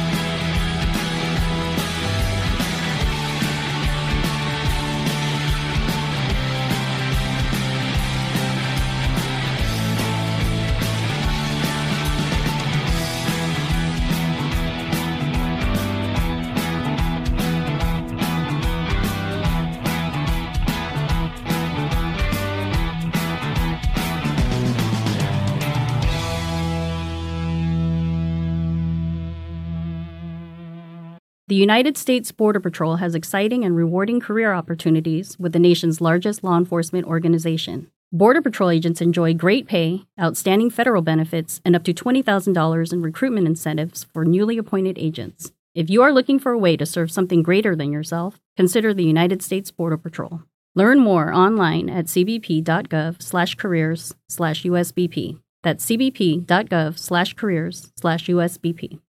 The United States Border Patrol has exciting and rewarding career opportunities with the nation's largest law enforcement organization. Border Patrol agents enjoy great pay, outstanding federal benefits, and up to twenty thousand dollars in recruitment incentives for newly appointed agents. If you are looking for a way to serve something greater than yourself, consider the United States Border Patrol. Learn more online at cbp.gov slash careers slash USBP. That's cbp.gov slash careers slash USBP.